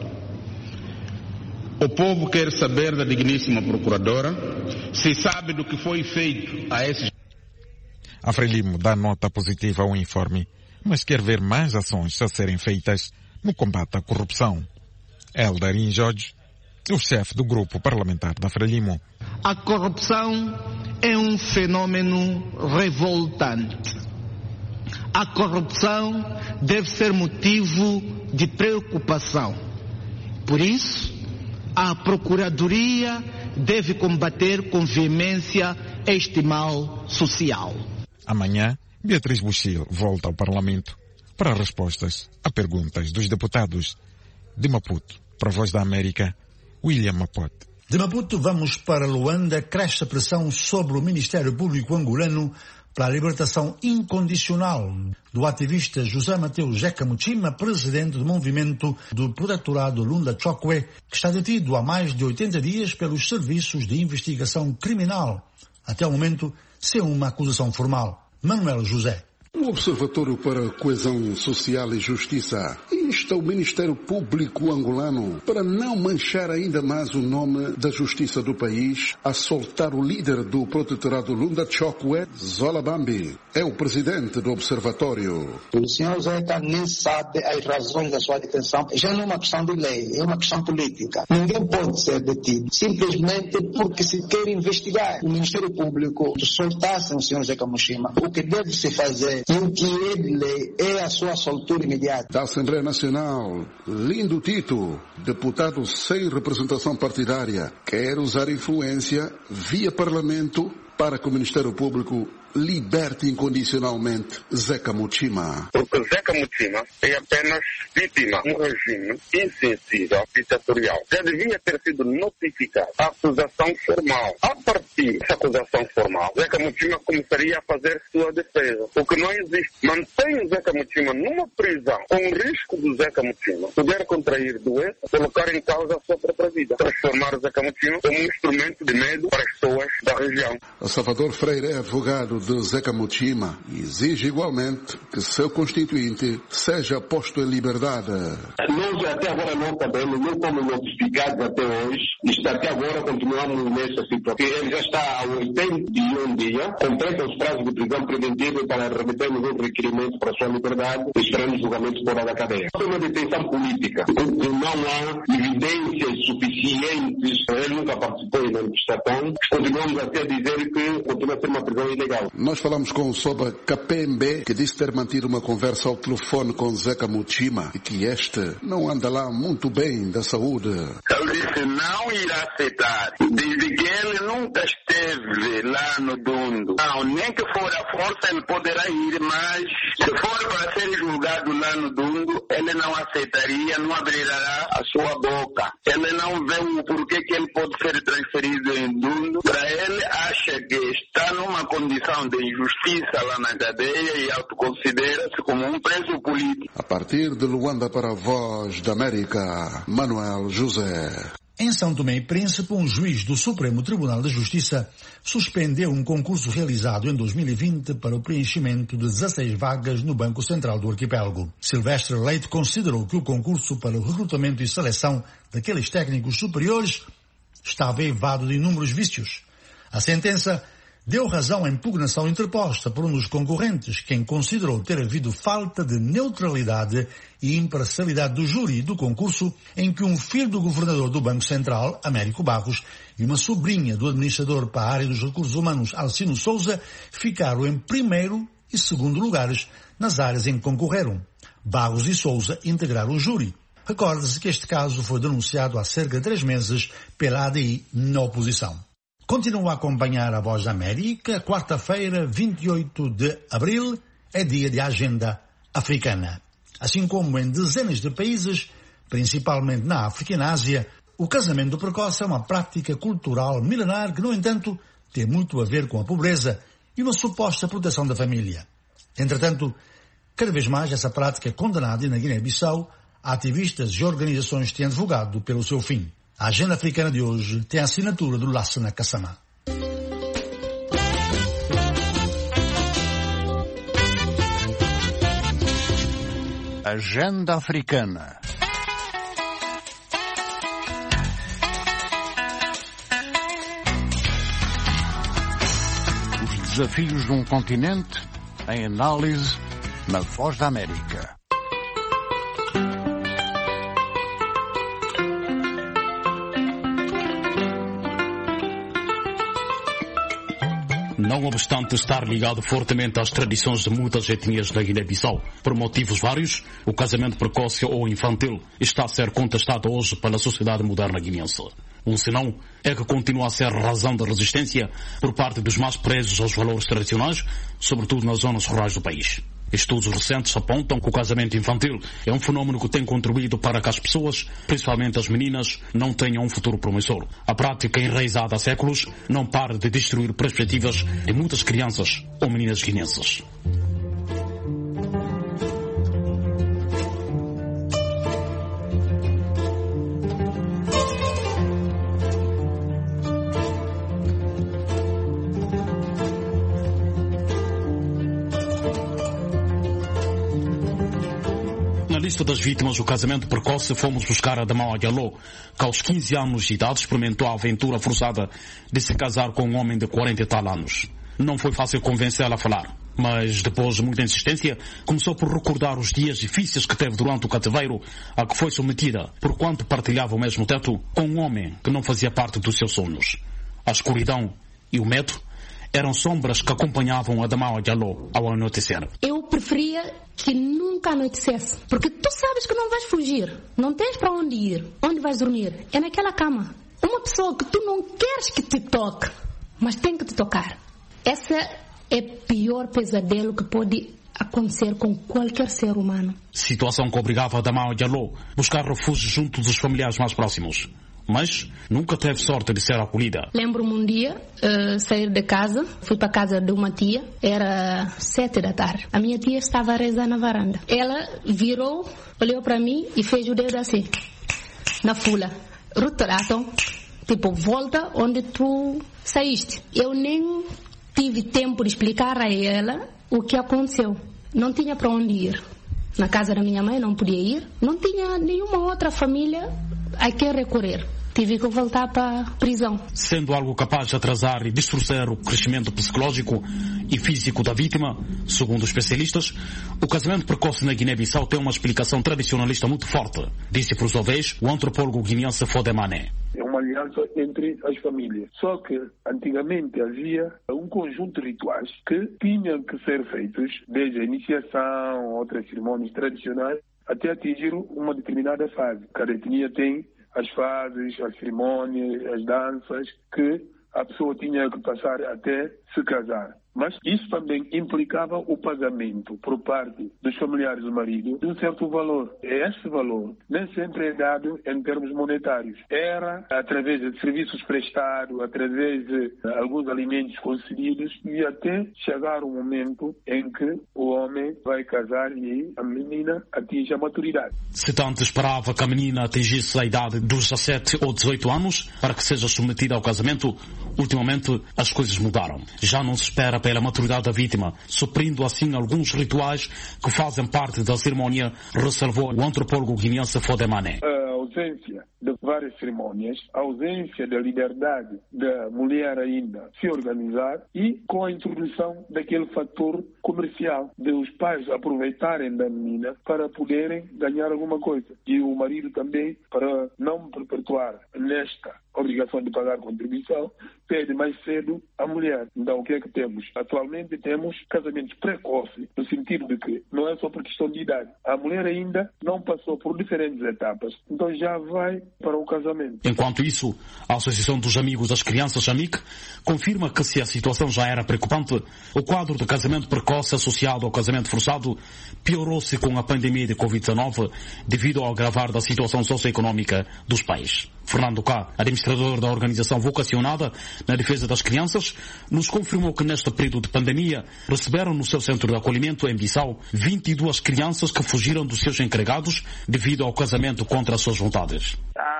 Speaker 24: O povo quer saber da digníssima procuradora se sabe do que foi feito a esses.
Speaker 4: A Frelimo dá nota positiva ao informe, mas quer ver mais ações a serem feitas no combate à corrupção. Eldarin Jorge, o chefe do grupo parlamentar da Frelimo.
Speaker 3: A corrupção é um fenômeno revoltante. A corrupção deve ser motivo de preocupação. Por isso, a Procuradoria deve combater com veemência este mal social.
Speaker 4: Amanhã, Beatriz Bucili volta ao Parlamento para respostas a perguntas dos deputados. De Maputo, para a Voz da América, William Mapote.
Speaker 10: De Maputo vamos para Luanda. Cresce a pressão sobre o Ministério Público angolano para a libertação incondicional do ativista José Mateus Zeca Muchima, presidente do movimento do protetorado Lunda Chokwe, que está detido há mais de 80 dias pelos serviços de investigação criminal, até o momento sem uma acusação formal. Manuel José.
Speaker 18: O Observatório para a Coesão Social e Justiça insta o Ministério Público angolano para não manchar ainda mais o nome da justiça do país a soltar o líder do protetorado Lunda Chokwe, Zola Bambi. É o presidente do Observatório.
Speaker 19: O senhor Zeca nem sabe as razões da sua detenção. Já não é uma questão de lei, é uma questão política. Ninguém pode ser detido simplesmente porque se quer investigar. O Ministério Público soltasse o senhor Zeca Muchima. O que deve se fazer e o que é de lei é a sua soltura imediata.
Speaker 18: Da Assembleia Nacional, Lindo Tito, deputado sem representação partidária, quer usar influência via Parlamento para que o Ministério Público liberte incondicionalmente Zeca Muchima.
Speaker 7: Porque Zeca Muchima é apenas vítima de um regime insensível, ditatorial. Já devia ter sido notificado a acusação formal. A partir dessa acusação formal, Zeca Muchima começaria a fazer sua defesa. O que não existe. Mantém o Zeca Muchima numa prisão, com o risco do Zeca Muchima poder contrair doença, colocar em causa a sua própria vida. Transformar o Zeca Muchima como um instrumento de medo para as pessoas da região.
Speaker 18: Salvador Freire é advogado de Zeca Muchima e exige igualmente que seu constituinte seja posto em liberdade.
Speaker 20: Nós até agora não sabemos, não fomos notificados até hoje, e até agora continuamos nessa situação. Ele já está há 81 dias, completa os prazos de prisão preventiva para remetermos um requerimento para sua liberdade, esperando julgamento fora da cadeia. É uma detenção política, porque não há evidências suficientes, ele nunca participou em manifestação, continuamos até a dizer que continua a ser uma prisão ilegal.
Speaker 18: Nós falamos com o Soba Kapembe, que disse ter mantido uma conversa ao telefone com Zeca Muchima e que este não anda lá muito bem da saúde.
Speaker 22: Ele disse não irá aceitar. Diz que ele nunca esteve lá no Dundo. Não, nem que for a força ele poderá ir, mas se for para ser julgado lá no Dundo, ele não aceitaria, não abrirá a sua boca. Ele não vê o porquê que ele pode ser transferido em Dundo. Para ele, acha que está numa condição de injustiça lá na cadeia e autoconsidera-se como um preso político.
Speaker 18: A partir de Luanda para a Voz da América, Manuel José.
Speaker 10: Em São Tomé e Príncipe, um juiz do Supremo Tribunal de Justiça suspendeu um concurso realizado em 2020 para o preenchimento de 16 vagas no Banco Central do Arquipélago. Silvestre Leite considerou que o concurso para o recrutamento e seleção daqueles técnicos superiores estava eivado de inúmeros vícios. A sentença deu razão à impugnação interposta por um dos concorrentes, quem considerou ter havido falta de neutralidade e imparcialidade do júri do concurso, em que um filho do governador do Banco Central, Américo Barros, e uma sobrinha do administrador para a área dos recursos humanos, Alcino Souza, ficaram em primeiro e segundo lugares nas áreas em que concorreram. Barros e Souza integraram o júri. Recorda-se que este caso foi denunciado há cerca de 3 meses pela ADI na oposição. Continua a acompanhar a Voz da América. Quarta-feira, 28 de abril, é dia de agenda africana. Assim como em dezenas de países, principalmente na África e na Ásia, o casamento precoce é uma prática cultural milenar que, no entanto, tem muito a ver com a pobreza e uma suposta proteção da família. Entretanto, cada vez mais essa prática é condenada e na Guiné-Bissau, ativistas e organizações têm advogado pelo seu fim. A agenda africana de hoje tem a assinatura do Lassana Kassama.
Speaker 25: Agenda africana. Os desafios de um continente em análise na Voz da América.
Speaker 9: Não obstante estar ligado fortemente às tradições de muitas etnias da Guiné-Bissau, por motivos vários, o casamento precoce ou infantil está a ser contestado hoje pela sociedade moderna guineense. Um senão é que continua a ser razão de resistência por parte dos mais presos aos valores tradicionais, sobretudo nas zonas rurais do país. Estudos recentes apontam que o casamento infantil é um fenómeno que tem contribuído para que as pessoas, principalmente as meninas, não tenham um futuro promissor. A prática enraizada há séculos não para de destruir perspectivas de muitas crianças ou meninas guineenses. Na lista das vítimas do casamento precoce, fomos buscar a Adamawa Diallo, que aos 15 anos de idade experimentou a aventura forçada de se casar com um homem de 40 e tal anos. Não foi fácil convencê-la a falar, mas depois de muita insistência, começou por recordar os dias difíceis que teve durante o cativeiro a que foi submetida, porquanto partilhava o mesmo teto com um homem que não fazia parte dos seus sonhos. A escuridão e o medo eram sombras que acompanhavam a Adamawa Diallo ao anoitecer.
Speaker 5: Eu preferia que nunca anoitecesse, porque tu sabes que não vais fugir, não tens para onde ir, onde vais dormir, é naquela cama. Uma pessoa que tu não queres que te toque, mas tem que te tocar. Essa é o pior pesadelo que pode acontecer com qualquer ser humano.
Speaker 9: Situação que obrigava a Adamawa Diallo a buscar refúgio junto dos familiares mais próximos. Mas nunca teve sorte de ser acolhida.
Speaker 5: Lembro-me um dia sair de casa, fui para a casa de uma tia, era 7 da tarde. A minha tia estava a rezar na varanda. Ela virou, olhou para mim e fez o dedo assim, na fula. Rotarato, tipo, volta onde tu saíste. Eu nem tive tempo de explicar a ela o que aconteceu. Não tinha para onde ir. Na casa da minha mãe não podia ir. Não tinha nenhuma outra família a quem recorrer. Tive que voltar para a prisão.
Speaker 9: Sendo algo capaz de atrasar e distorcer o crescimento psicológico e físico da vítima, segundo os especialistas, o casamento precoce na Guiné-Bissau tem uma explicação tradicionalista muito forte, disse por sua vez o antropólogo guineense Fode Mané.
Speaker 12: É uma aliança entre as famílias. Só que antigamente havia um conjunto de rituais que tinham que ser feitos, desde a iniciação, outras cerimônias tradicionais, até atingir uma determinada fase. Cada etnia tem as fases, as cerimônias, as danças que a pessoa tinha que passar até se casar. Mas isso também implicava o pagamento por parte dos familiares do marido de um certo valor. Esse valor nem sempre é dado em termos monetários. Era através de serviços prestados, através de alguns alimentos concedidos e até chegar o momento em que o homem vai casar e a menina atinge a maturidade.
Speaker 9: Se tanto esperava que a menina atingisse a idade dos 17 ou 18 anos para que seja submetida ao casamento, ultimamente as coisas mudaram. Já não se espera pela maturidade da vítima, suprindo assim alguns rituais que fazem parte da cerimónia, ressalvou o antropólogo guineense Fode Mané.
Speaker 12: A ausência de várias cerimônias, a ausência da liberdade da mulher ainda se organizar e com a introdução daquele fator comercial de os pais aproveitarem da menina para poderem ganhar alguma coisa e o marido também para não perpetuar nesta obrigação de pagar contribuição, pede mais cedo a mulher. Então o que é que temos? Atualmente temos casamentos precoces, no sentido de que não é só por questão de idade. A mulher ainda não passou por diferentes etapas, então já vai para o casamento.
Speaker 9: Enquanto isso, a Associação dos Amigos das Crianças, AMIC, confirma que se a situação já era preocupante, o quadro de casamento precoce associado ao casamento forçado piorou-se com a pandemia de Covid-19 devido ao agravar da situação socioeconómica dos pais. Fernando Cá, administrador da organização vocacionada na defesa das crianças, nos confirmou que neste período de pandemia receberam no seu centro de acolhimento em Bissau 22 crianças que fugiram dos seus encarregados devido ao casamento contra as suas vontades.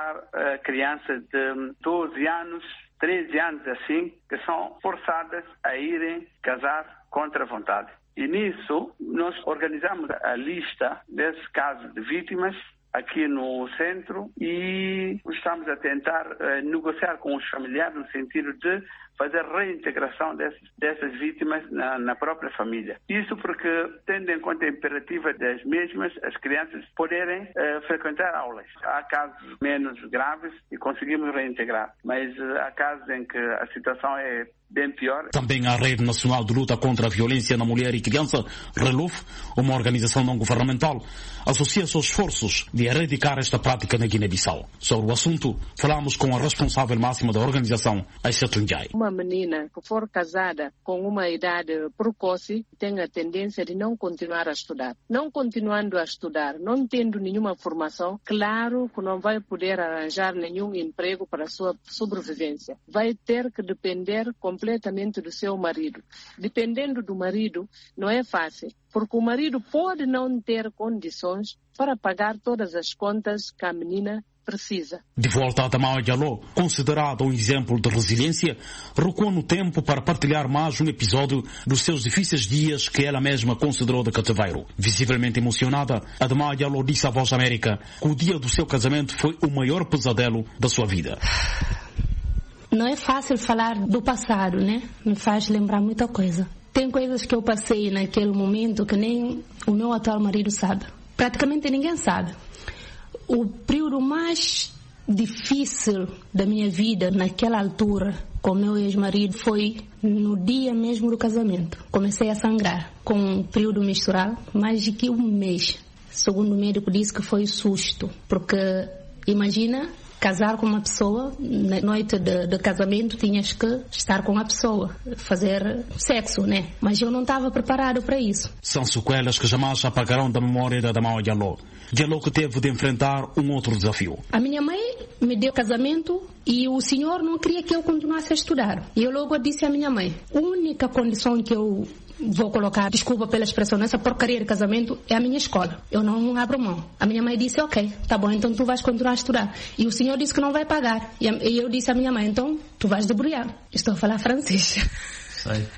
Speaker 13: Há crianças de 12 anos, 13 anos assim, que são forçadas a irem casar contra a vontade. E nisso nós organizamos a lista desses casos de vítimas aqui no centro e estamos a tentar negociar com os familiares no sentido de fazer reintegração dessas vítimas na própria família. Isso porque, tendo em conta a imperativa das mesmas, as crianças poderem frequentar aulas. Há casos menos graves e conseguimos reintegrar, mas há casos em que a situação é bem pior.
Speaker 9: Também a Rede Nacional de Luta contra a Violência na Mulher e Criança, RELUF, uma organização não-governamental, associa-se aos esforços de erradicar esta prática na Guiné-Bissau. Sobre o assunto, falamos com a responsável máxima da organização, Aisha Tunjai.
Speaker 8: uma menina que for casada com uma idade precoce tem a tendência de não continuar a estudar. Não continuando a estudar, não tendo nenhuma formação, claro que não vai poder arranjar nenhum emprego para a sua sobrevivência. Vai ter que depender completamente do seu marido. Dependendo do marido, não é fácil, porque o marido pode não ter condições para pagar todas as contas que a menina precisa.
Speaker 9: De volta a Damawa Diallo, considerada um exemplo de resiliência, recuou no tempo para partilhar mais um episódio dos seus difíceis dias que ela mesma considerou de cativeiro. Visivelmente emocionada, a Damawa Diallo disse à Voz América que o dia do seu casamento foi o maior pesadelo da sua vida.
Speaker 5: Não é fácil falar do passado, né? Me faz lembrar muita coisa. Tem coisas que eu passei naquele momento que nem o meu atual marido sabe. Praticamente ninguém sabe. O período mais difícil da minha vida naquela altura com meu ex-marido foi no dia mesmo do casamento. Comecei a sangrar com um período menstrual, mais de que um mês. Segundo o médico disse que foi susto, porque imagina casar com uma pessoa, na noite de casamento tinhas que estar com a pessoa, fazer sexo, né? Mas eu não estava preparado para isso.
Speaker 9: São sequelas que jamais apagarão da memória da Damawa Diallo. Diallo que teve de enfrentar um outro desafio.
Speaker 5: A minha mãe me deu casamento e o senhor não queria que eu continuasse a estudar. E eu logo disse à minha mãe, a única condição que eu vou colocar, desculpa pela expressão, nessa porcaria de casamento é a minha escola. Eu não abro mão. A minha mãe disse, ok, tá bom, então tu vais continuar a estudar. E o senhor disse que não vai pagar. E eu disse à minha mãe, então tu vais debulhar. Estou a falar francês.
Speaker 1: Sei.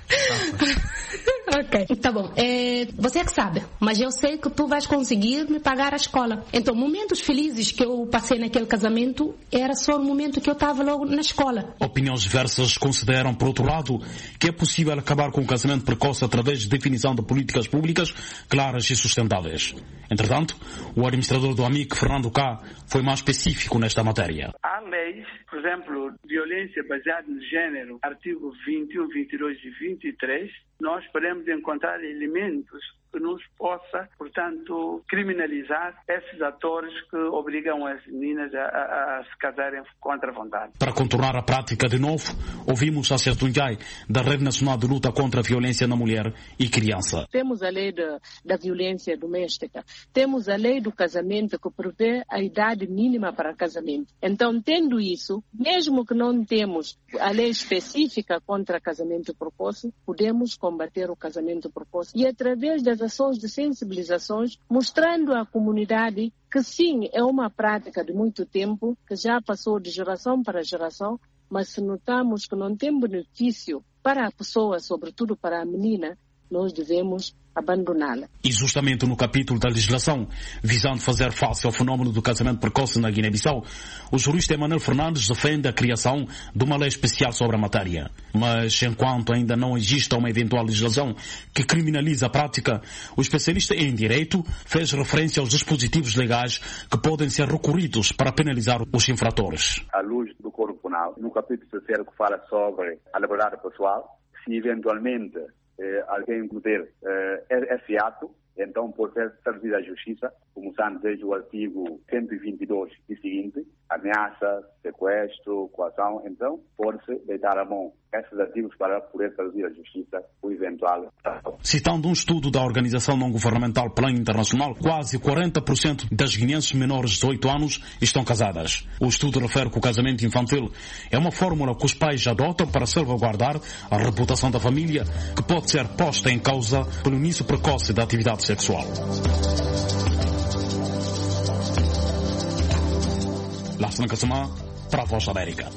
Speaker 5: Ok, tá bom. Você é que sabe, mas eu sei que tu vais conseguir me pagar a escola. Então, momentos felizes que eu passei naquele casamento era só o momento que eu estava logo na escola.
Speaker 9: Opiniões diversas consideram, por outro lado, que é possível acabar com o casamento precoce através de definição de políticas públicas claras e sustentáveis. Entretanto, o administrador do AMIC, Fernando K., foi mais específico nesta matéria.
Speaker 13: Há leis, por exemplo, violência baseada no gênero, artigo 21, 22 e 23, nós podemos encontrar elementos que nos possa, portanto, criminalizar esses atores que obrigam as meninas a se casarem contra a vontade.
Speaker 9: Para contornar a prática de novo, ouvimos a Sertunjai, da Rede Nacional de Luta contra a Violência na Mulher e Criança.
Speaker 8: Temos a lei da violência doméstica, temos a lei do casamento que prevê a idade mínima para casamento. Então, tendo isso, mesmo que não temos a lei específica contra casamento precoce, podemos combater o casamento precoce e através das ações de sensibilizações, mostrando à comunidade que sim, é uma prática de muito tempo, que já passou de geração para geração, mas se notamos que não tem benefício para a pessoa, sobretudo para a menina, nós devemos abandoná-la.
Speaker 9: E justamente no capítulo da legislação, visando fazer face ao fenómeno do casamento precoce na Guiné-Bissau, o jurista Emanuel Fernandes defende a criação de uma lei especial sobre a matéria. Mas enquanto ainda não exista uma eventual legislação que criminalize a prática, o especialista em direito fez referência aos dispositivos legais que podem ser recorridos para penalizar os infratores.
Speaker 11: À luz do Código Penal, no capítulo terceiro que fala sobre a liberdade pessoal, se eventualmente alguém cometer esse ato, então pode ser trazido à justiça, começando desde o artigo 122 e seguinte, ameaça, sequestro, coação, então pode-se deitar a mão esses artigos para poder traduzir à justiça o eventual.
Speaker 9: Citando um estudo da organização não-governamental Plan Internacional, quase 40% das guineenses menores de 18 anos estão casadas. O estudo refere que o casamento infantil é uma fórmula que os pais adotam para salvaguardar a reputação da família, que pode ser posta em causa pelo início precoce da atividade sexual. Lassana Kassama, para a Voz da América.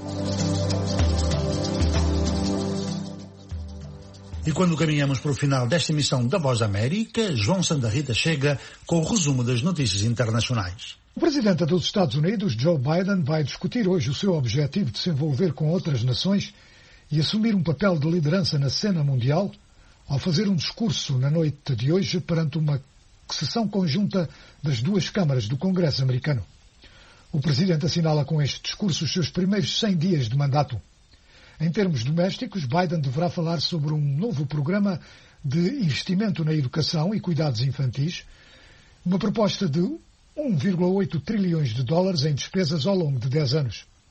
Speaker 10: E quando caminhamos para o final desta emissão da Voz da América, João Sandarrita chega com o resumo das notícias internacionais.
Speaker 2: O presidente dos Estados Unidos, Joe Biden, vai discutir hoje o seu objetivo de se envolver com outras nações e assumir um papel de liderança na cena mundial ao fazer um discurso na noite de hoje perante uma sessão conjunta das duas câmaras do Congresso americano. O presidente assinala com este discurso os seus primeiros 100 dias de mandato. Em termos domésticos, Biden deverá falar sobre um novo programa de investimento na educação e cuidados infantis, uma proposta de 1,8 trilhões de dólares em despesas ao longo de 10 anos.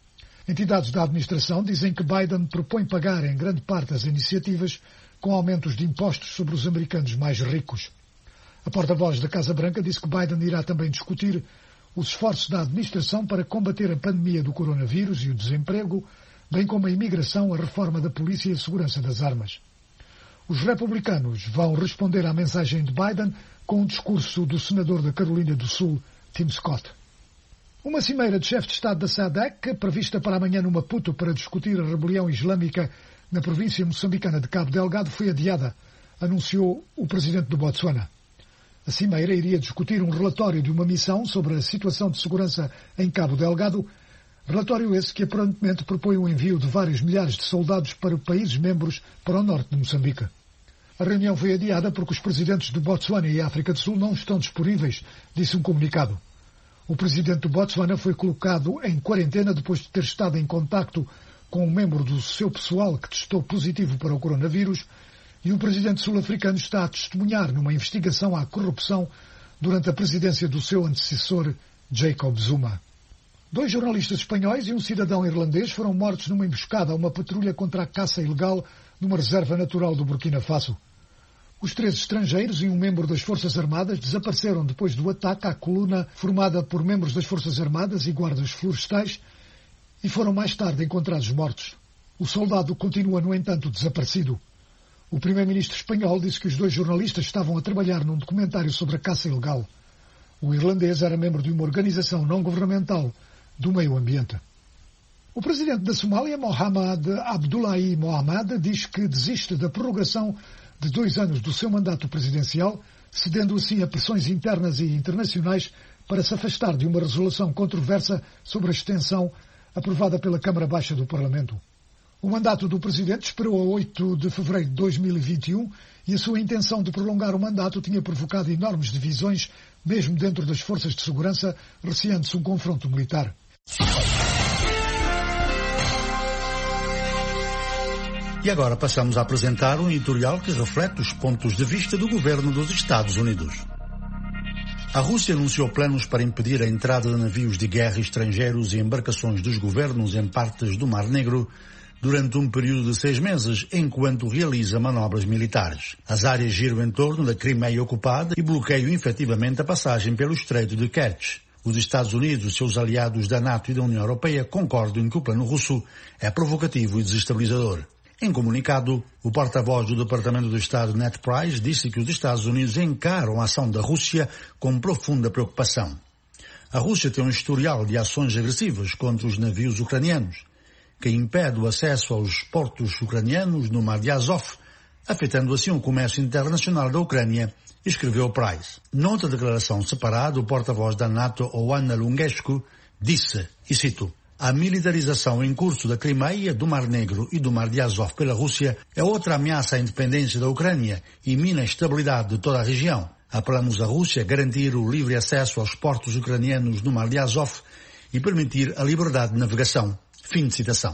Speaker 2: Entidades da administração dizem que Biden propõe pagar em grande parte as iniciativas com aumentos de impostos sobre os americanos mais ricos. A porta-voz da Casa Branca disse que Biden irá também discutir os esforços da administração para combater a pandemia do coronavírus e o desemprego, bem como a imigração, a reforma da polícia e a segurança das armas. Os republicanos vão responder à mensagem de Biden com um discurso do senador da Carolina do Sul, Tim Scott. Uma cimeira de chefe de Estado da SADC, prevista para amanhã no Maputo para discutir a rebelião islâmica na província moçambicana de Cabo Delgado, foi adiada, anunciou o presidente do Botsuana. A cimeira iria discutir um relatório de uma missão sobre a situação de segurança em Cabo Delgado, relatório esse que aparentemente propõe o envio de vários milhares de soldados para países membros para o norte de Moçambique. A reunião foi adiada porque os presidentes do Botsuana e África do Sul não estão disponíveis, disse um comunicado. O presidente do Botsuana foi colocado em quarentena depois de ter estado em contacto com um membro do seu pessoal que testou positivo para o coronavírus, e o presidente sul-africano está a testemunhar numa investigação à corrupção durante a presidência do seu antecessor, Jacob Zuma. 2 jornalistas espanhóis e um cidadão irlandês foram mortos numa emboscada a uma patrulha contra a caça ilegal numa reserva natural do Burkina Faso. Os 3 estrangeiros e um membro das Forças Armadas desapareceram depois do ataque à coluna formada por membros das Forças Armadas e guardas florestais e foram mais tarde encontrados mortos. O soldado continua, no entanto, desaparecido. O primeiro-ministro espanhol disse que os 2 jornalistas estavam a trabalhar num documentário sobre a caça ilegal. O irlandês era membro de uma organização não-governamental do meio ambiente. O presidente da Somália, Mohamed Abdullahi Mohamed, diz que desiste da prorrogação de 2 anos do seu mandato presidencial, cedendo assim a pressões internas e internacionais para se afastar de uma resolução controversa sobre a extensão aprovada pela Câmara Baixa do Parlamento. O mandato do presidente esperou a 8 de fevereiro de 2021 e a sua intenção de prolongar o mandato tinha provocado enormes divisões, mesmo dentro das forças de segurança, receando-se um confronto militar.
Speaker 10: E agora passamos a apresentar um editorial que reflete os pontos de vista do governo dos Estados Unidos. A Rússia anunciou planos para impedir a entrada de navios de guerra estrangeiros e embarcações dos governos em partes do Mar Negro durante um período de 6 meses, enquanto realiza manobras militares. As áreas giram em torno da Crimeia ocupada e bloqueiam efetivamente a passagem pelo Estreito de Kerch. Os Estados Unidos e seus aliados da NATO e da União Europeia concordam em que o plano russo é provocativo e desestabilizador. Em comunicado, o porta-voz do Departamento do Estado, Ned Price, disse que os Estados Unidos encaram a ação da Rússia com profunda preocupação. A Rússia tem um historial de ações agressivas contra os navios ucranianos, que impede o acesso aos portos ucranianos no Mar de Azov, afetando assim o comércio internacional da Ucrânia, escreveu Price. Noutra declaração separada, o porta-voz da NATO, Oana Lungescu, disse, e cito, a militarização em curso da Crimeia, do Mar Negro e do Mar de Azov pela Rússia é outra ameaça à independência da Ucrânia e mina a estabilidade de toda a região. Apelamos à Rússia a garantir o livre acesso aos portos ucranianos no Mar de Azov e permitir a liberdade de navegação. Fim de citação.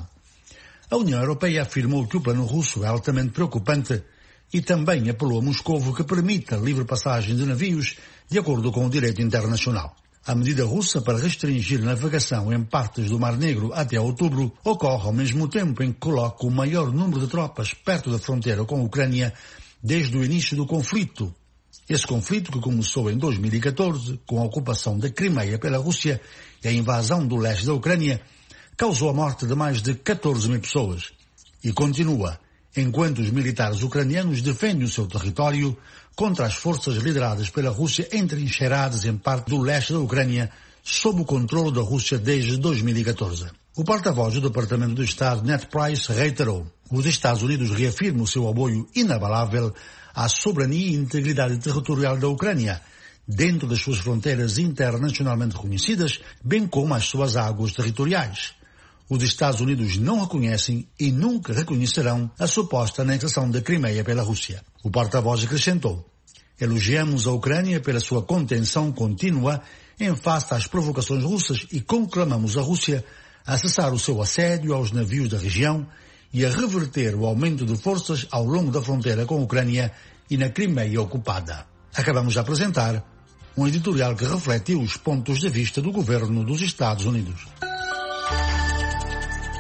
Speaker 10: A União Europeia afirmou que o plano russo é altamente preocupante e também apelou a Moscovo que permita a livre passagem de navios de acordo com o direito internacional. A medida russa para restringir a navegação em partes do Mar Negro até outubro ocorre ao mesmo tempo em que coloca o maior número de tropas perto da fronteira com a Ucrânia desde o início do conflito. Esse conflito, que começou em 2014 com a ocupação da Crimeia pela Rússia e a invasão do leste da Ucrânia, causou a morte de mais de 14 mil pessoas e continua enquanto os militares ucranianos defendem o seu território contra as forças lideradas pela Rússia entrincheiradas em parte do leste da Ucrânia sob o controle da Rússia desde 2014. O porta-voz do Departamento do Estado, Ned Price, reiterou: os Estados Unidos reafirmam o seu apoio inabalável à soberania e integridade territorial da Ucrânia, dentro das suas fronteiras internacionalmente reconhecidas, bem como as suas águas territoriais. Os Estados Unidos não reconhecem e nunca reconhecerão a suposta anexação da Crimeia pela Rússia. O porta-voz acrescentou: elogiamos a Ucrânia pela sua contenção contínua em face às provocações russas e conclamamos a Rússia a cessar o seu assédio aos navios da região e a reverter o aumento de forças ao longo da fronteira com a Ucrânia e na Crimeia ocupada. Acabamos de apresentar um editorial que reflete os pontos de vista do governo dos Estados Unidos.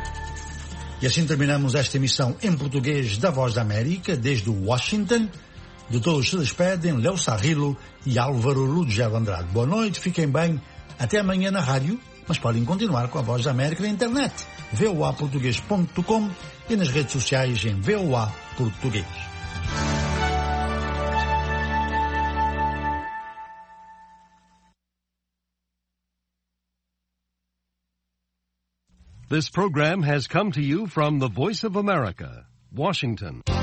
Speaker 10: E assim terminamos esta emissão em português da Voz da América, desde Washington. De todos se despedem Léo Sarrilo e Álvaro Lugero Andrade. Boa noite, fiquem bem. Até amanhã na rádio, mas podem continuar com a Voz da América na internet, voaportugues.com e nas redes sociais em VOA Português.
Speaker 14: This program has come to you from the Voice of America, Washington.